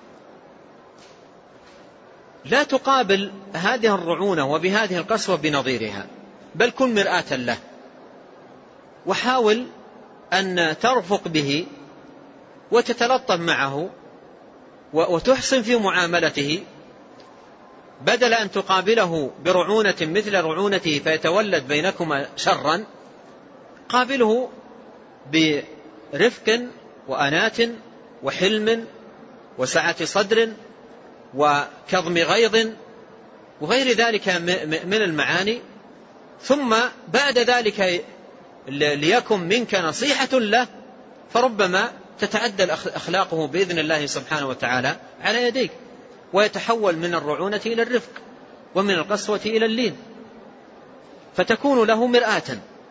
لا تقابل هذه الرعونة وبهذه القسوة بنظيرها، بل كن مرآة له، وحاول أن ترفق به وتتلطف معه وتحسن في معاملته، بدل أن تقابله برعونة مثل رعونته فيتولد بينكما شرا. قابله برفق وأنات وحلم وسعة صدر وكظم غيظ وغير ذلك من المعاني، ثم بعد ذلك ليكن منك نصيحة له، فربما تتعدل أخلاقه بإذن الله سبحانه وتعالى على يديك، ويتحول من الرعونة إلى الرفق ومن القسوة إلى اللين، فتكون له مرآة.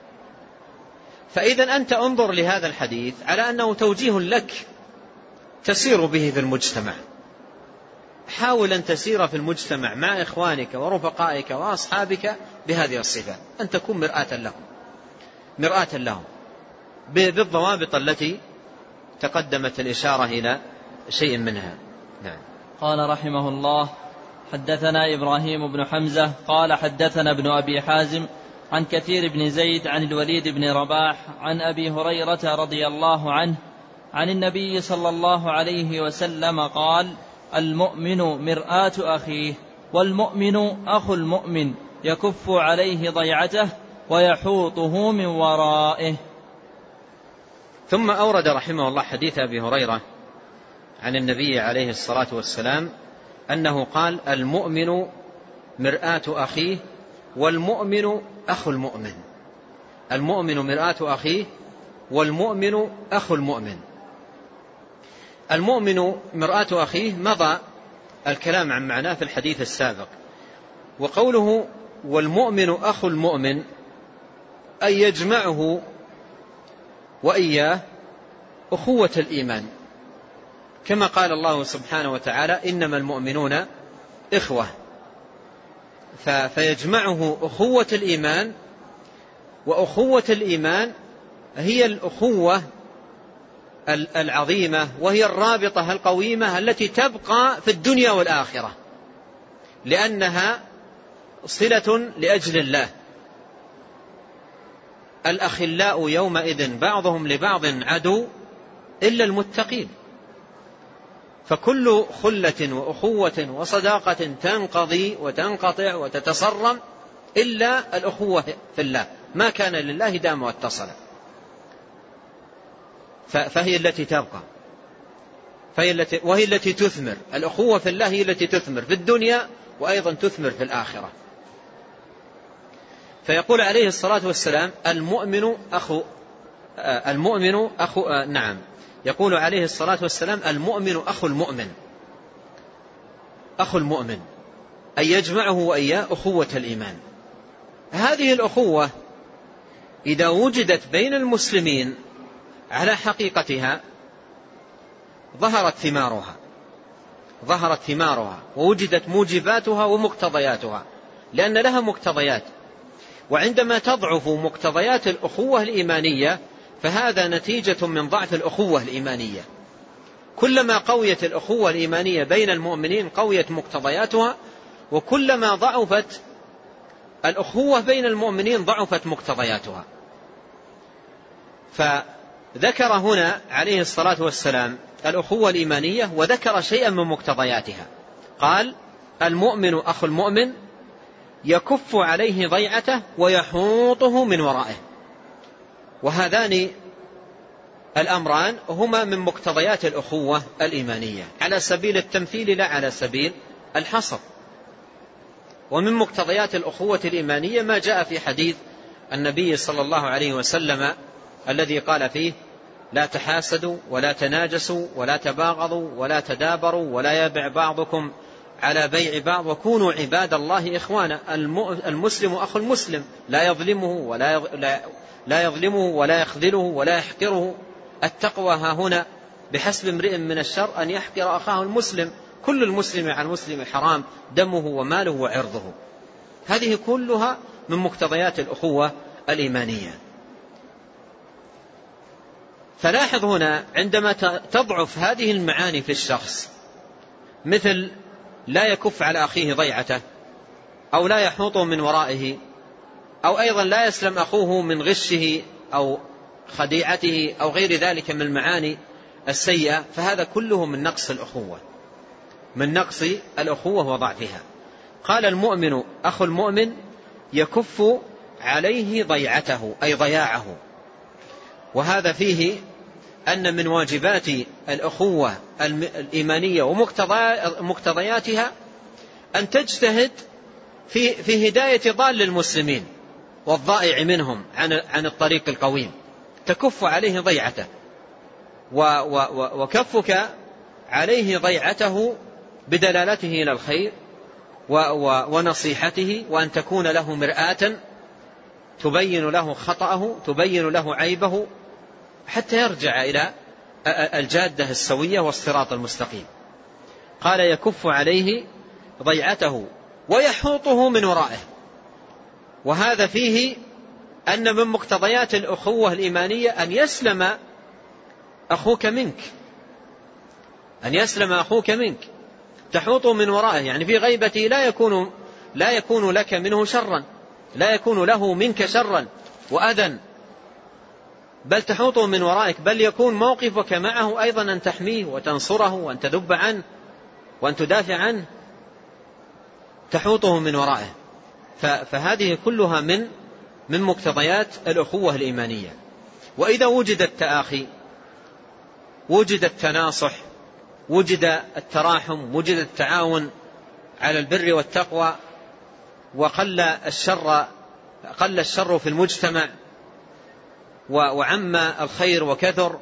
فإذا أنت انظر لهذا الحديث على أنه توجيه لك تسير به في المجتمع. حاول أن تسير في المجتمع مع إخوانك ورفقائك وأصحابك بهذه الصفة، أن تكون مرآة لهم بالضوابط التي تقدمت الإشارة إلى شيء منها. نعم. قال رحمه الله: حدثنا إبراهيم بن حمزة قال حدثنا ابن أبي حازم عن كثير بن زيد عن الوليد بن رباح عن أبي هريرة رضي الله عنه عن النبي صلى الله عليه وسلم قال: المؤمن مرآة أخيه، والمؤمن أخو المؤمن، يكف عليه ضيعته ويحوطه من ورائه. ثم أورد رحمه الله حديث أبي هريرة عن النبي عليه الصلاة والسلام أنه قال: المؤمن مرآة أخيه، والمؤمن أخو المؤمن. المؤمن مرآة أخيه، والمؤمن أخو المؤمن. المؤمن مرآة أخيه مضى الكلام عن معناه في الحديث السابق. وقوله والمؤمن أخو المؤمن أي يجمعه وإياه أخوة الإيمان، كما قال الله سبحانه وتعالى: إنما المؤمنون إخوة. فيجمعه أخوة الإيمان، وأخوة الإيمان هي الأخوة العظيمة، وهي الرابطة القويمة التي تبقى في الدنيا والآخرة، لأنها صلة لأجل الله. الأخلاء يومئذ بعضهم لبعض عدو إلا المتقين. فكل خلة وأخوة وصداقة تنقضي وتنقطع وتتصرم إلا الأخوة في الله، ما كان لله دام واتصل، فهي التي تبقى، وهي التي تثمر. الأخوة في الله هي التي تثمر في الدنيا وأيضا تثمر في الآخرة. فيقول عليه الصلاة والسلام يقول عليه الصلاة والسلام المؤمن أخو المؤمن، أخو المؤمن أن يجمعه وإياه أخوة الإيمان. هذه الأخوة إذا وجدت بين المسلمين على حقيقتها ظهرت ثمارها ووجدت موجباتها ومقتضياتها، لأن لها مقتضيات. وعندما تضعف مقتضيات الأخوة الإيمانية فهذا نتيجة من ضعف الأخوة الإيمانية. كلما قويت الأخوة الإيمانية بين المؤمنين قويت مقتضياتها، وكلما ضعفت الأخوة بين المؤمنين ضعفت مقتضياتها. فذكر هنا عليه الصلاة والسلام الأخوة الإيمانية وذكر شيئا من مقتضياتها. قال المؤمن أخو المؤمن يكف عليه ضيعته ويحوطه من ورائه. وهذان الأمران هما من مقتضيات الأخوة الإيمانية على سبيل التمثيل لا على سبيل الحصر. ومن مقتضيات الأخوة الإيمانية ما جاء في حديث النبي صلى الله عليه وسلم الذي قال فيه لا تحاسدوا ولا تناجسوا ولا تباغضوا ولا تدابروا ولا يبع بعضكم على بيع بعض وكونوا عباد الله إخوانا. المسلم أخو المسلم لا يظلمه ولا يخذله ولا يحقره. التقوى ها هنا بحسب امرئ من الشر أن يحقر أخاه المسلم. كل المسلم على المسلم حرام دمه وماله وعرضه. هذه كلها من مقتضيات الأخوة الإيمانية. فلاحظ هنا عندما تضعف هذه المعاني في الشخص، مثل لا يكف على أخيه ضيعته، أو لا يحوطه من ورائه، أو أيضا لا يسلم أخوه من غشه أو خديعته أو غير ذلك من المعاني السيئة، فهذا كله من نقص الأخوة، من نقص الأخوة وضعفها. قال المؤمن أخو المؤمن يكف عليه ضيعته أي ضياعه. وهذا فيه أن من واجبات الأخوة الإيمانية ومقتضياتها أن تجتهد في هداية ضال المسلمين والضائع منهم عن الطريق القويم. تكف عليه ضيعته، وكفك عليه ضيعته بدلالته إلى الخير ونصيحته، وأن تكون له مرآة تبين له خطأه تبين له عيبه حتى يرجع إلى الجادة السوية والصراط المستقيم. قال يكف عليه ضيعته ويحوطه من ورائه. وهذا فيه أن من مقتضيات الأخوة الإيمانية أن يسلم أخوك منك، أن يسلم أخوك منك، تحوطه من ورائه، يعني في غيبته لا يكون لك منه شرا، لا يكون له منك شرا وأذى، بل تحوطه من ورائك، بل يكون موقفك معه أيضا أن تحميه وتنصره وأن تذب عنه وأن تدافع عنه، تحوطه من ورائه. فهذه كلها من مقتضيات الأخوة الإيمانية. وإذا وجد التآخي، وجد التناصح، وجد التراحم، وجد التعاون على البر والتقوى، وقل الشر في المجتمع، وعم الخير وكثر،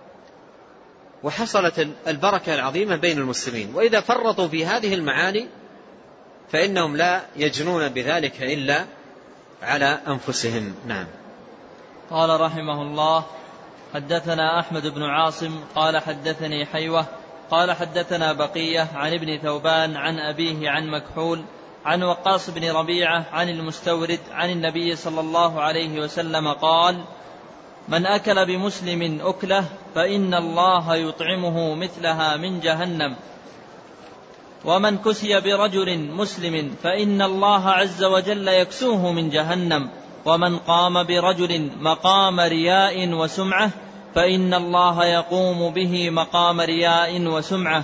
وحصلت البركة العظيمة بين المسلمين. وإذا فرطوا في هذه المعاني فإنهم لا يجنون بذلك إلا على أنفسهم. نعم. قال رحمه الله حدثنا أحمد بن عاصم قال حدثني حيوة قال حدثنا بقية عن ابن ثوبان عن أبيه عن مكحول عن وقاص بن ربيعة عن المستورد عن النبي صلى الله عليه وسلم قال: من أكل بمسلم أكلة فإن الله يطعمه مثلها من جهنم، ومن كسي برجل مسلم فإن الله عز وجل يكسوه من جهنم، ومن قام برجل مقام رياء وسمعة فإن الله يقوم به مقام رياء وسمعة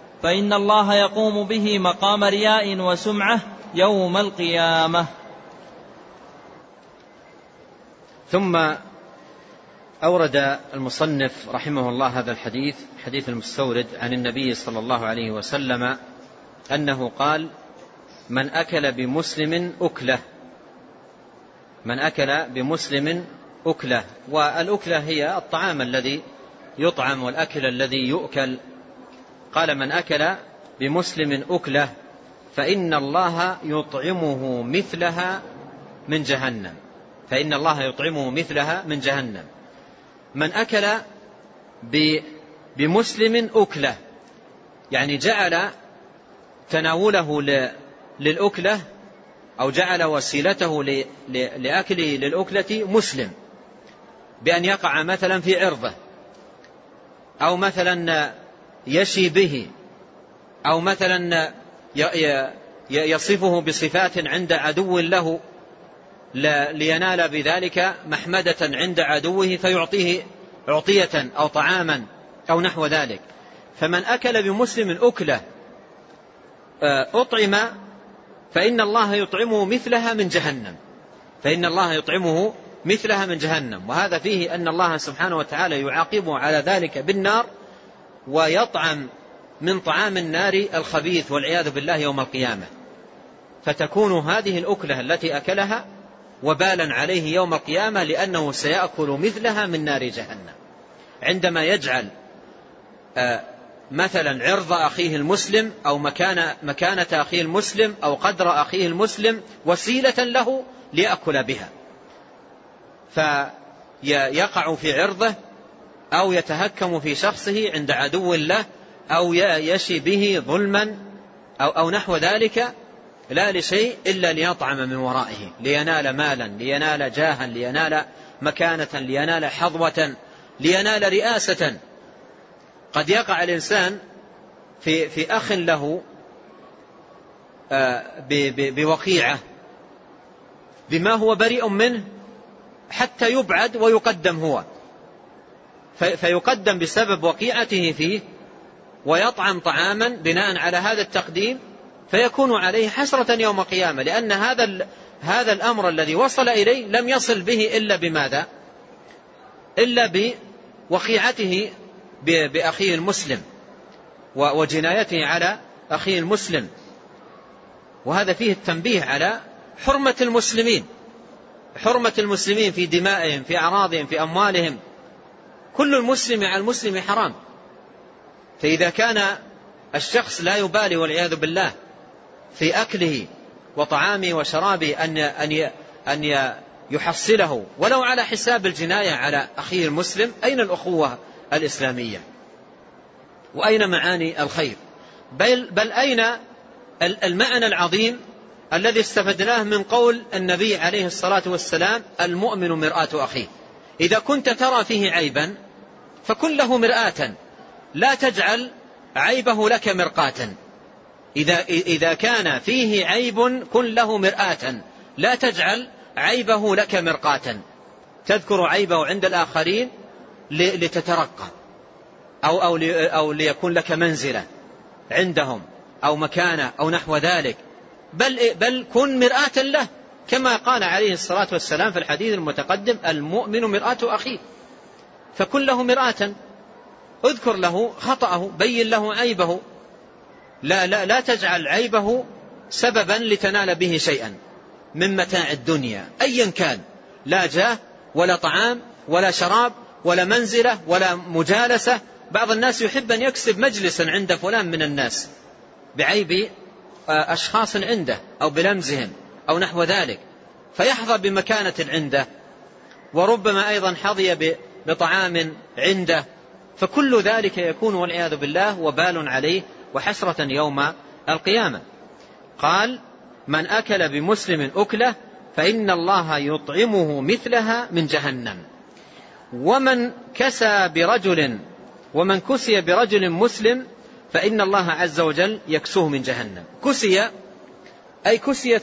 يوم القيامة. ثم أورد المصنف رحمه الله هذا الحديث، حديث المستورد، عن النبي صلى الله عليه وسلم أنه قال: من أكل بمسلم أكلة. من أكل بمسلم أكلة، والأكلة هي الطعام الذي يطعم والأكل الذي يؤكل. قال: من أكل بمسلم أكلة فإن الله يطعمه مثلها من جهنم. فإن الله يطعمه مثلها من جهنم. من أكل بمسلم أكلة يعني جعل تناوله للأكلة أو جعل وسيلته لأكله للأكلة مسلم، بأن يقع مثلا في عرضه، أو مثلا يشي به، أو مثلا يصفه بصفات عند عدو له لينال بذلك محمدة عند عدوه فيعطيه عطية أو طعاما أو نحو ذلك. فمن أكل بمسلم أكلة أطعم فإن الله يطعمه مثلها من جهنم. فإن الله يطعمه مثلها من جهنم. وهذا فيه أن الله سبحانه وتعالى يعاقبه على ذلك بالنار، ويطعم من طعام النار الخبيث والعياذ بالله يوم القيامة. فتكون هذه الأكلة التي أكلها وبالا عليه يوم القيامة، لأنه سيأكل مثلها من نار جهنم. عندما يجعل مثلا عرض أخيه المسلم أو مكانة أخيه المسلم أو قدر أخيه المسلم وسيلة له ليأكل بها، فيقع في عرضه أو يتهكم في شخصه عند عدو له، أو يشي به ظلما أو نحو ذلك، لا لشيء إلا ليطعم من ورائه، لينال مالا، لينال جاها، لينال مكانة، لينال حظوة، لينال رئاسة. قد يقع الإنسان في أخ له بوقيعة بما هو بريء منه حتى يبعد ويقدم هو، فيقدم بسبب وقيعته فيه، ويطعم طعاما بناء على هذا التقديم، فيكون عليه حسرة يوم القيامة، لأن هذا الأمر الذي وصل إليه لم يصل به إلا بماذا؟ إلا بوقيعته بأخيه المسلم وجنايته على أخيه المسلم. وهذا فيه التنبيه على حرمة المسلمين، حرمة المسلمين في دمائهم، في أعراضهم، في أموالهم. كل المسلم على المسلم حرام. فإذا كان الشخص لا يبالي والعياذ بالله في أكله وطعامه وشرابه أن يحصله ولو على حساب الجناية على أخيه المسلم، أين الأخوة الإسلامية؟ وأين معاني الخير؟ بل أين المعنى العظيم الذي استفدناه من قول النبي عليه الصلاة والسلام: المؤمن مرآة أخيه. إذا كنت ترى فيه عيبا فكن له مرآة، لا تجعل عيبه لك مرقاة. إذا كان فيه عيب كن له مرآة، لا تجعل عيبه لك مرقاة. تذكر عيبه عند الآخرين لتترقى أو ليكون لك منزلة عندهم أو مكانة أو نحو ذلك، بل كن مرآة له، كما قال عليه الصلاة والسلام في الحديث المتقدم: المؤمن مرآة أخيه. فكن له مرآة، اذكر له خطأه، بين له عيبه، لا تجعل عيبه سببا لتنال به شيئا من متاع الدنيا أيا كان، لا جاه ولا طعام ولا شراب ولا منزلة ولا مجالسة. بعض الناس يحب أن يكسب مجلسا عند فلان من الناس بعيب أشخاص عنده أو بلمزهم أو نحو ذلك، فيحظى بمكانة عنده، وربما أيضا حظي بطعام عنده. فكل ذلك يكون والعياذ بالله وبال عليه وحسرة يوم القيامة. قال: من أكل بمسلم أكلة فإن الله يطعمه مثلها من جهنم. ومن كسي برجل مسلم فإن الله عز وجل يكسوه من جهنم. كسي أي كسي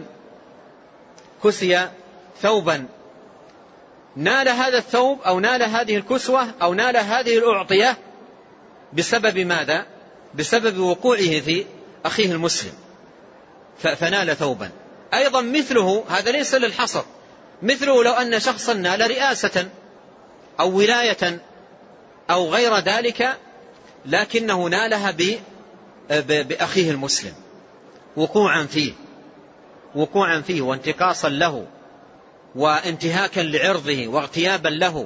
ثوبا، نال هذا الثوب أو نال هذه الكسوة أو نال هذه الأعطية بسبب ماذا؟ بسبب وقوعه في أخيه المسلم فنال ثوبا. أيضا مثله، هذا ليس للحصر، مثله لو أن شخصا نال رئاسة أو ولاية أو غير ذلك لكنه نالها بأخيه المسلم وقوعا فيه وانتقاصا له وانتهاكا لعرضه واغتيابا له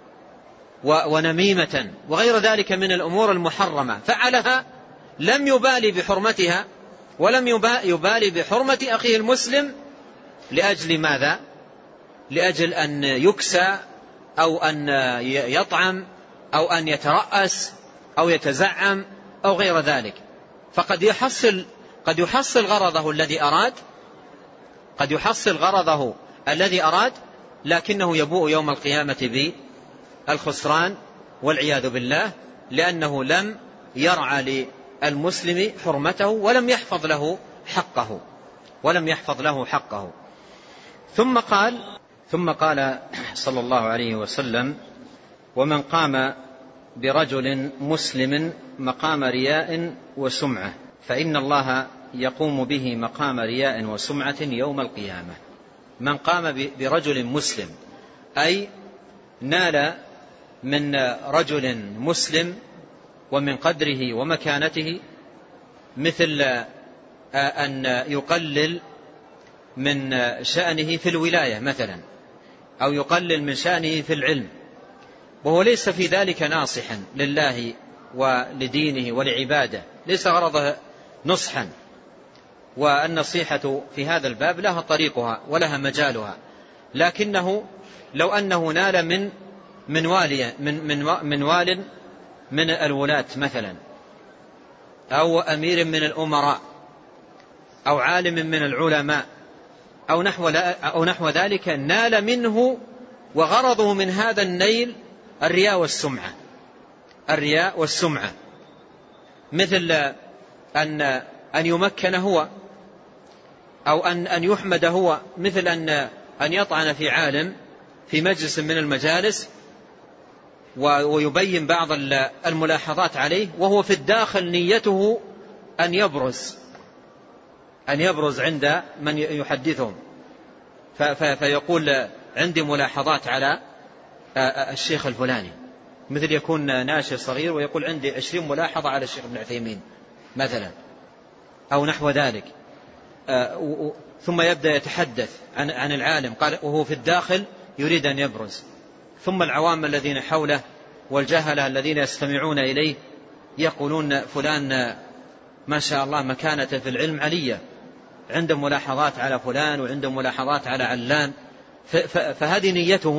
ونميمة وغير ذلك من الأمور المحرمة، فعلها لم يبالي بحرمتها ولم يبالي بحرمة أخيه المسلم لأجل ماذا؟ لأجل أن يكسى أو أن يطعم أو أن يترأس أو يتزعم أو غير ذلك. فقد يحصل غرضه الذي أراد لكنه يبوء يوم القيامة بالخسران والعياذ بالله، لأنه لم يرعى للمسلم حرمته ولم يحفظ له حقه. ثم قال صلى الله عليه وسلم: ومن قام برجل مسلم مقام رياء وسمعة فإن الله يقوم به مقام رياء وسمعة يوم القيامة. من قام برجل مسلم أي نال من رجل مسلم ومن قدره ومكانته، مثل أن يقلل من شأنه في الولاية مثلا، أو يقلل من شأنه في العلم، وهو ليس في ذلك ناصحا لله ولدينه ولعباده، ليس غرضه نصحا. والنصيحة في هذا الباب لها طريقها ولها مجالها، لكنه لو أنه نال من وال من الولاة مثلا، أو أمير من الأمراء، أو عالم من العلماء، أو نحو ذلك، نال منه وغرضه من هذا النيل الرياء والسمعة، مثل أن يمكن هو، أو أن يحمد هو، مثل أن يطعن في عالم في مجلس من المجالس ويبين بعض الملاحظات عليه، وهو في الداخل نيته أن يبرز عند من يحدثهم، فيقول: عندي ملاحظات على الشيخ الفلاني، مثل يكون ناشر صغير ويقول: عندي 20 ملاحظة على الشيخ ابن عثيمين مثلا، أو نحو ذلك. ثم يبدأ يتحدث عن العالم، قال وهو في الداخل يريد أن يبرز. ثم العوام الذين حوله والجهلة الذين يستمعون إليه يقولون: فلان ما شاء الله مكانته في العلم علية، عنده ملاحظات على فلان وعنده ملاحظات على علان. فهذه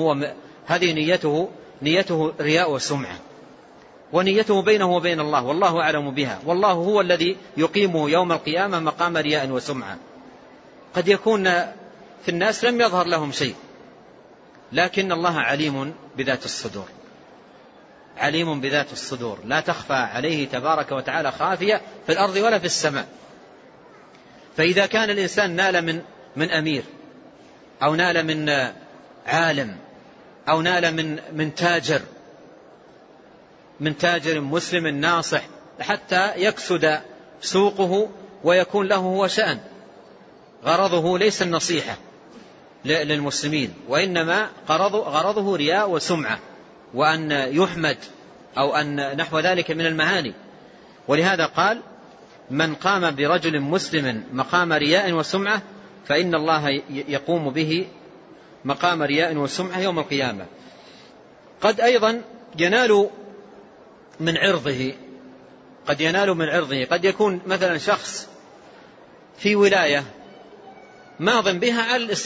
نيته رياء وسمعة، ونيته بينه وبين الله، والله أعلم بها، والله هو الذي يقيمه يوم القيامة مقام رياء وسمعة. قد يكون في الناس لم يظهر لهم شيء، لكن الله عليم بذات الصدور، لا تخفى عليه تبارك وتعالى خافية في الأرض ولا في السماء. فإذا كان الإنسان نال من أمير، أو نال من عالم، أو نال من تاجر مسلم ناصح، حتى يكسد سوقه ويكون له هو شأن، غرضه ليس النصيحة للمسلمين، وإنما غرضه رياء وسمعة، وأن يحمد، أو أن نحو ذلك من المعاني. ولهذا قال: من قام برجل مسلم مقام رياء وسمعة فإن الله يقوم به مقام رياء وسمعة يوم القيامة. قد أيضا ينال من عرضه، قد يكون مثلا شخص في ولاية ماض بها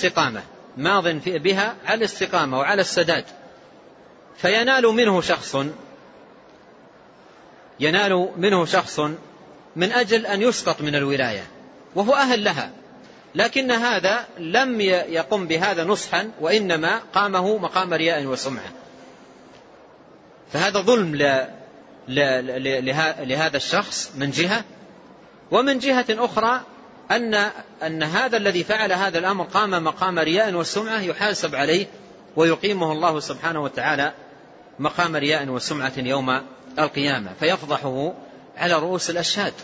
على الاستقامة وعلى السداد، فينال منه شخص من أجل أن يسقط من الولاية، وهو أهل لها، لكن هذا لم يقم بهذا نصحا، وإنما قامه مقام رياء وسمعة. فهذا ظلم لهذا الشخص من جهة، ومن جهة أخرى أن هذا الذي فعل هذا الأمر قام مقام رياء وسمعة يحاسب عليه، ويقيمه الله سبحانه وتعالى مقام رياء وسمعة يوم القيامة، فيفضحه على رؤوس الأشهاد.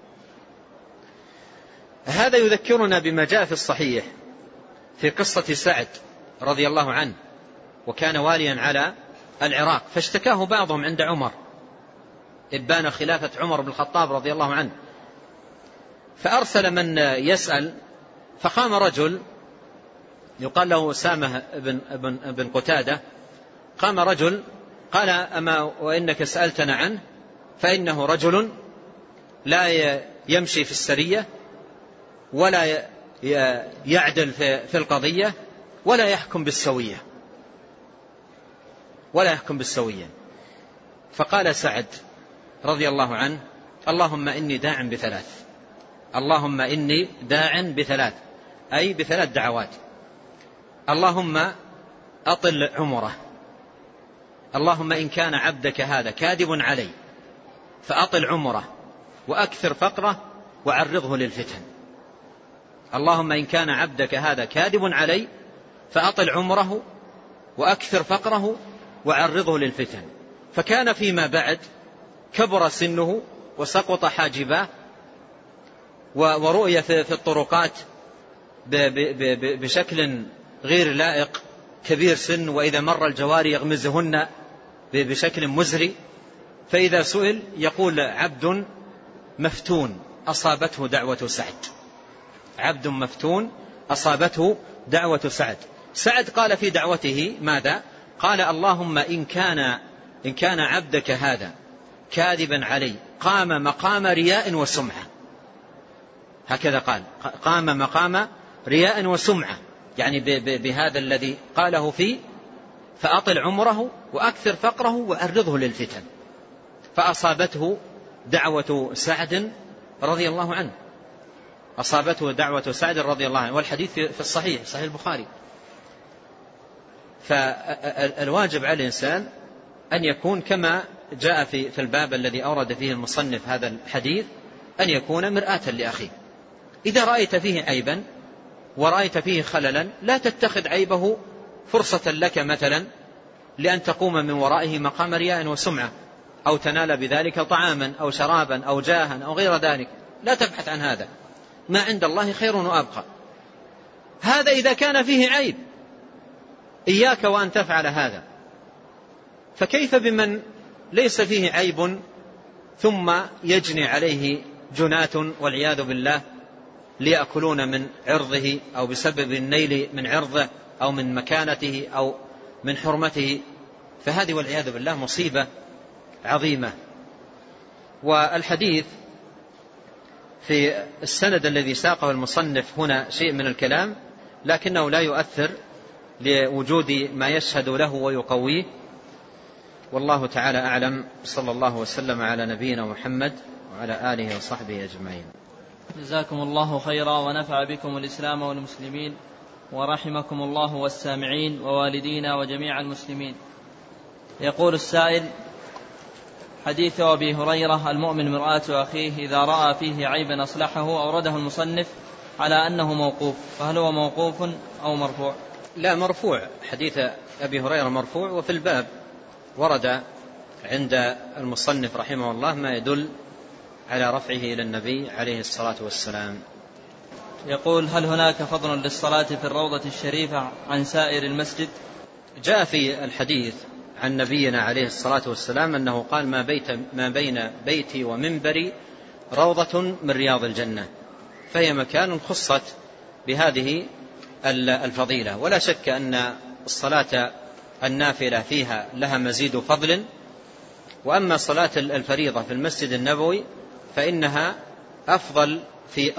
هذا يذكرنا بما جاء في الصحيح في قصة سعد رضي الله عنه، وكان واليا على العراق، فاشتكاه بعضهم عند عمر، إبان خلافة عمر بن الخطاب رضي الله عنه، فأرسل من يسأل، فقام رجل يقال له أسامة بن قتادة، قام رجل قال: أما وإنك سألتنا عنه فإنه رجل لا يمشي في السرية، ولا يعدل في القضية، ولا يحكم بالسوية. فقال سعد رضي الله عنه: اللهم إني داع بثلاث، اللهم إني داع بثلاث، أي بثلاث دعوات: اللهم أطل عمره، اللهم إن كان عبدك هذا كاذب علي فأطل عمره وأكثر فقره وعرضه للفتن. اللهم إن كان عبدك هذا كاذب علي فأطل عمره وأكثر فقره وعرضه للفتن. فكان فيما بعد كبر سنه وسقط حاجباه، ورؤية في الطرقات بشكل غير لائق، كبير سن، وإذا مر الجواري يغمزهن بشكل مزري. فإذا سئل يقول: عبد مفتون أصابته دعوة سعد، عبد مفتون أصابته دعوة سعد. سعد قال في دعوته ماذا؟ قال: اللهم إن كان عبدك هذا كاذبا علي قام مقام رياء وسمعة. هكذا قال: قام مقام رياء وسمعة، يعني بهذا الذي قاله فيه، فأطل عمره وأكثر فقره وعرضه للفتن. فأصابته دعوة سعد رضي الله عنه، أصابته دعوة سعد رضي الله عنه، والحديث في الصحيح، صحيح البخاري. فالواجب على الإنسان أن يكون كما جاء في الباب الذي أورد فيه المصنف هذا الحديث، أن يكون مرآة لأخيه. إذا رأيت فيه عيبا ورأيت فيه خللا لا تتخذ عيبه فرصة لك مثلا لأن تقوم من ورائه مقام رياء وسمعة، أو تنال بذلك طعاما أو شرابا أو جاها أو غير ذلك. لا تبحث عن هذا، ما عند الله خير وأبقى. هذا إذا كان فيه عيب إياك وأن تفعل هذا، فكيف بمن ليس فيه عيب ثم يجني عليه جناة والعياذ بالله ليأكلون من عرضه، أو بسبب النيل من عرضه أو من مكانته أو من حرمته. فهذه والعياذ بالله مصيبة عظيمة. والحديث في السند الذي ساقه المصنف هنا شيء من الكلام، لكنه لا يؤثر لوجود ما يشهد له ويقويه. والله تعالى أعلم. صلى الله وسلم على نبينا محمد وعلى آله وصحبه أجمعين. جزاكم الله خيرا، ونفع بكم الإسلام والمسلمين، ورحمكم الله والسامعين ووالدينا وجميع المسلمين. يقول السائل: حديث أبي هريرة المؤمن مرآة أخيه، إذا رأى فيه عيبا أصلحه، أورده المصنف على أنه موقوف، فهل هو موقوف أو مرفوع؟ لا، مرفوع. حديث أبي هريرة مرفوع، وفي الباب ورد عند المصنف رحمه الله ما يدل على رفعه إلى النبي عليه الصلاة والسلام. يقول: هل هناك فضل للصلاة في الروضة الشريفة عن سائر المسجد؟ جاء في الحديث عن نبينا عليه الصلاة والسلام أنه قال: ما بين بيتي ومنبري روضة من رياض الجنة. فهي مكان خصت بهذه الفضيلة، ولا شك أن الصلاة النافلة فيها لها مزيد فضل. وأما صلاة الفريضة في المسجد النبوي فإنها أفضل في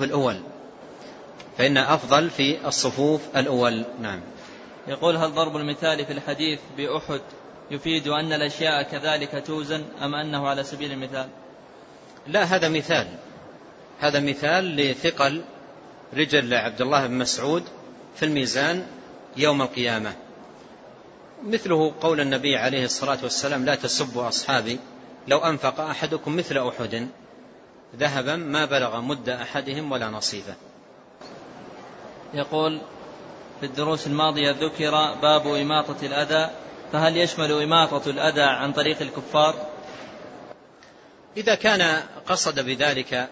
الصفوف الأول. نعم. يقول: هل ضرب المثال في الحديث بأحد يفيد أن الأشياء كذلك توزن، أم أنه على سبيل المثال؟ لا، هذا مثال لثقل رجل عبد الله بن مسعود في الميزان يوم القيامة. مثله قول النبي عليه الصلاة والسلام: لا تسبوا أصحابي، لو أنفق أحدكم مثل أحد ذهبا ما بلغ مد أحدهم ولا نصيفه. يقول: في الدروس الماضية ذكر باب إماطة الأذى، فهل يشمل إماطة الأذى عن طريق الكفار؟ إذا كان قصد بذلك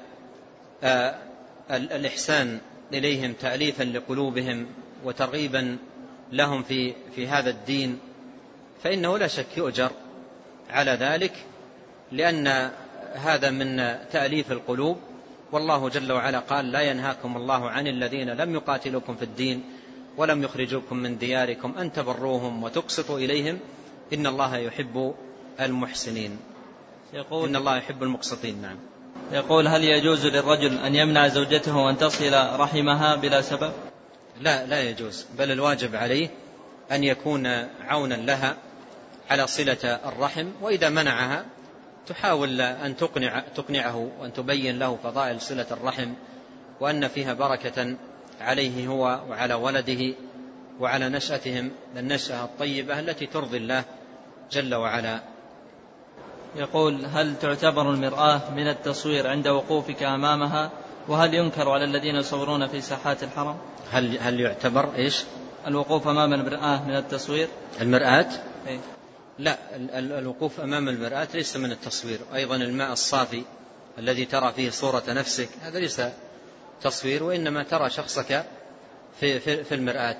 الإحسان إليهم تأليفا لقلوبهم وترغيبا لهم في هذا الدين فإنه لا شك يؤجر على ذلك، لأن هذا من تأليف القلوب. والله جل وعلا قال: لا ينهاكم الله عن الذين لم يقاتلوكم في الدين ولم يخرجوكم من دياركم أن تبروهم وتقسطوا إليهم إن الله يحب المحسنين. إن الله يحب المقسطين. نعم. يقول: هل يجوز للرجل أن يمنع زوجته أن تصل رحمها بلا سبب؟ لا يجوز، بل الواجب عليه أن يكون عونا لها على صلة الرحم، وإذا منعها تحاول أن تقنعه وأن تبين له فضائل صلة الرحم وأن فيها بركة عليه هو وعلى ولده وعلى نشأتهم النشأة الطيبة التي ترضي الله جل وعلا. يقول: هل تعتبر المرآة من التصوير عند وقوفك أمامها؟ وهل ينكر على الذين يصورون في ساحات الحرم؟ هل يعتبر إيش؟ الوقوف أمام المرآة من التصوير؟ المرآة؟ إيه؟ لا، الوقوف أمام المرآة ليس من التصوير. أيضا الماء الصافي الذي ترى فيه صورة نفسك هذا ليس تصوير، وإنما ترى شخصك في المرآة.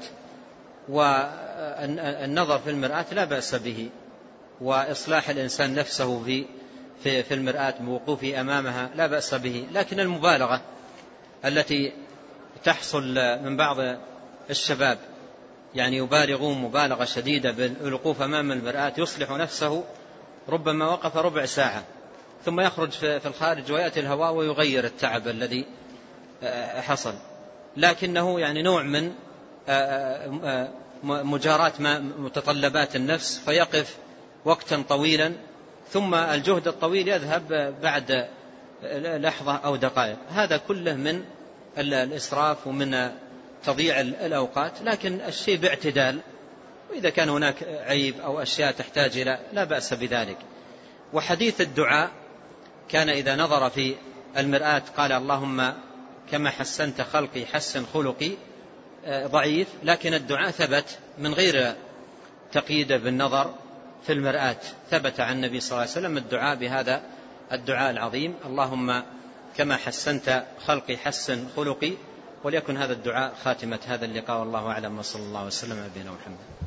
والنظر في المرآة لا بأس به، وإصلاح الإنسان نفسه في المرآة بوقوفه أمامها لا بأس به، لكن المبالغة التي تحصل من بعض الشباب يعني يبالغون مبالغة شديدة بالوقوف أمام المرآة، يصلح نفسه ربما وقف ربع ساعة ثم يخرج في الخارج ويأتي الهواء ويغير التعب الذي حصل، لكنه يعني نوع من مجاراة متطلبات النفس، فيقف وقتا طويلا ثم الجهد الطويل يذهب بعد لحظة أو دقائق. هذا كله من الإسراف ومن تضييع الأوقات، لكن الشيء باعتدال، وإذا كان هناك عيب أو أشياء تحتاج إلى لا بأس بذلك. وحديث الدعاء كان إذا نظر في المرآة قال: اللهم كما حسنت خلقي حسن خلقي، ضعيف، لكن الدعاء ثبت من غير تقييد بالنظر في المرآة، ثبت عن النبي صلى الله عليه وسلم الدعاء بهذا الدعاء العظيم: اللهم كما حسنت خلقي حسن خلقي. وليكن هذا الدعاء خاتمة هذا اللقاء، والله أعلم، وصلى الله وسلم على نبينا محمد.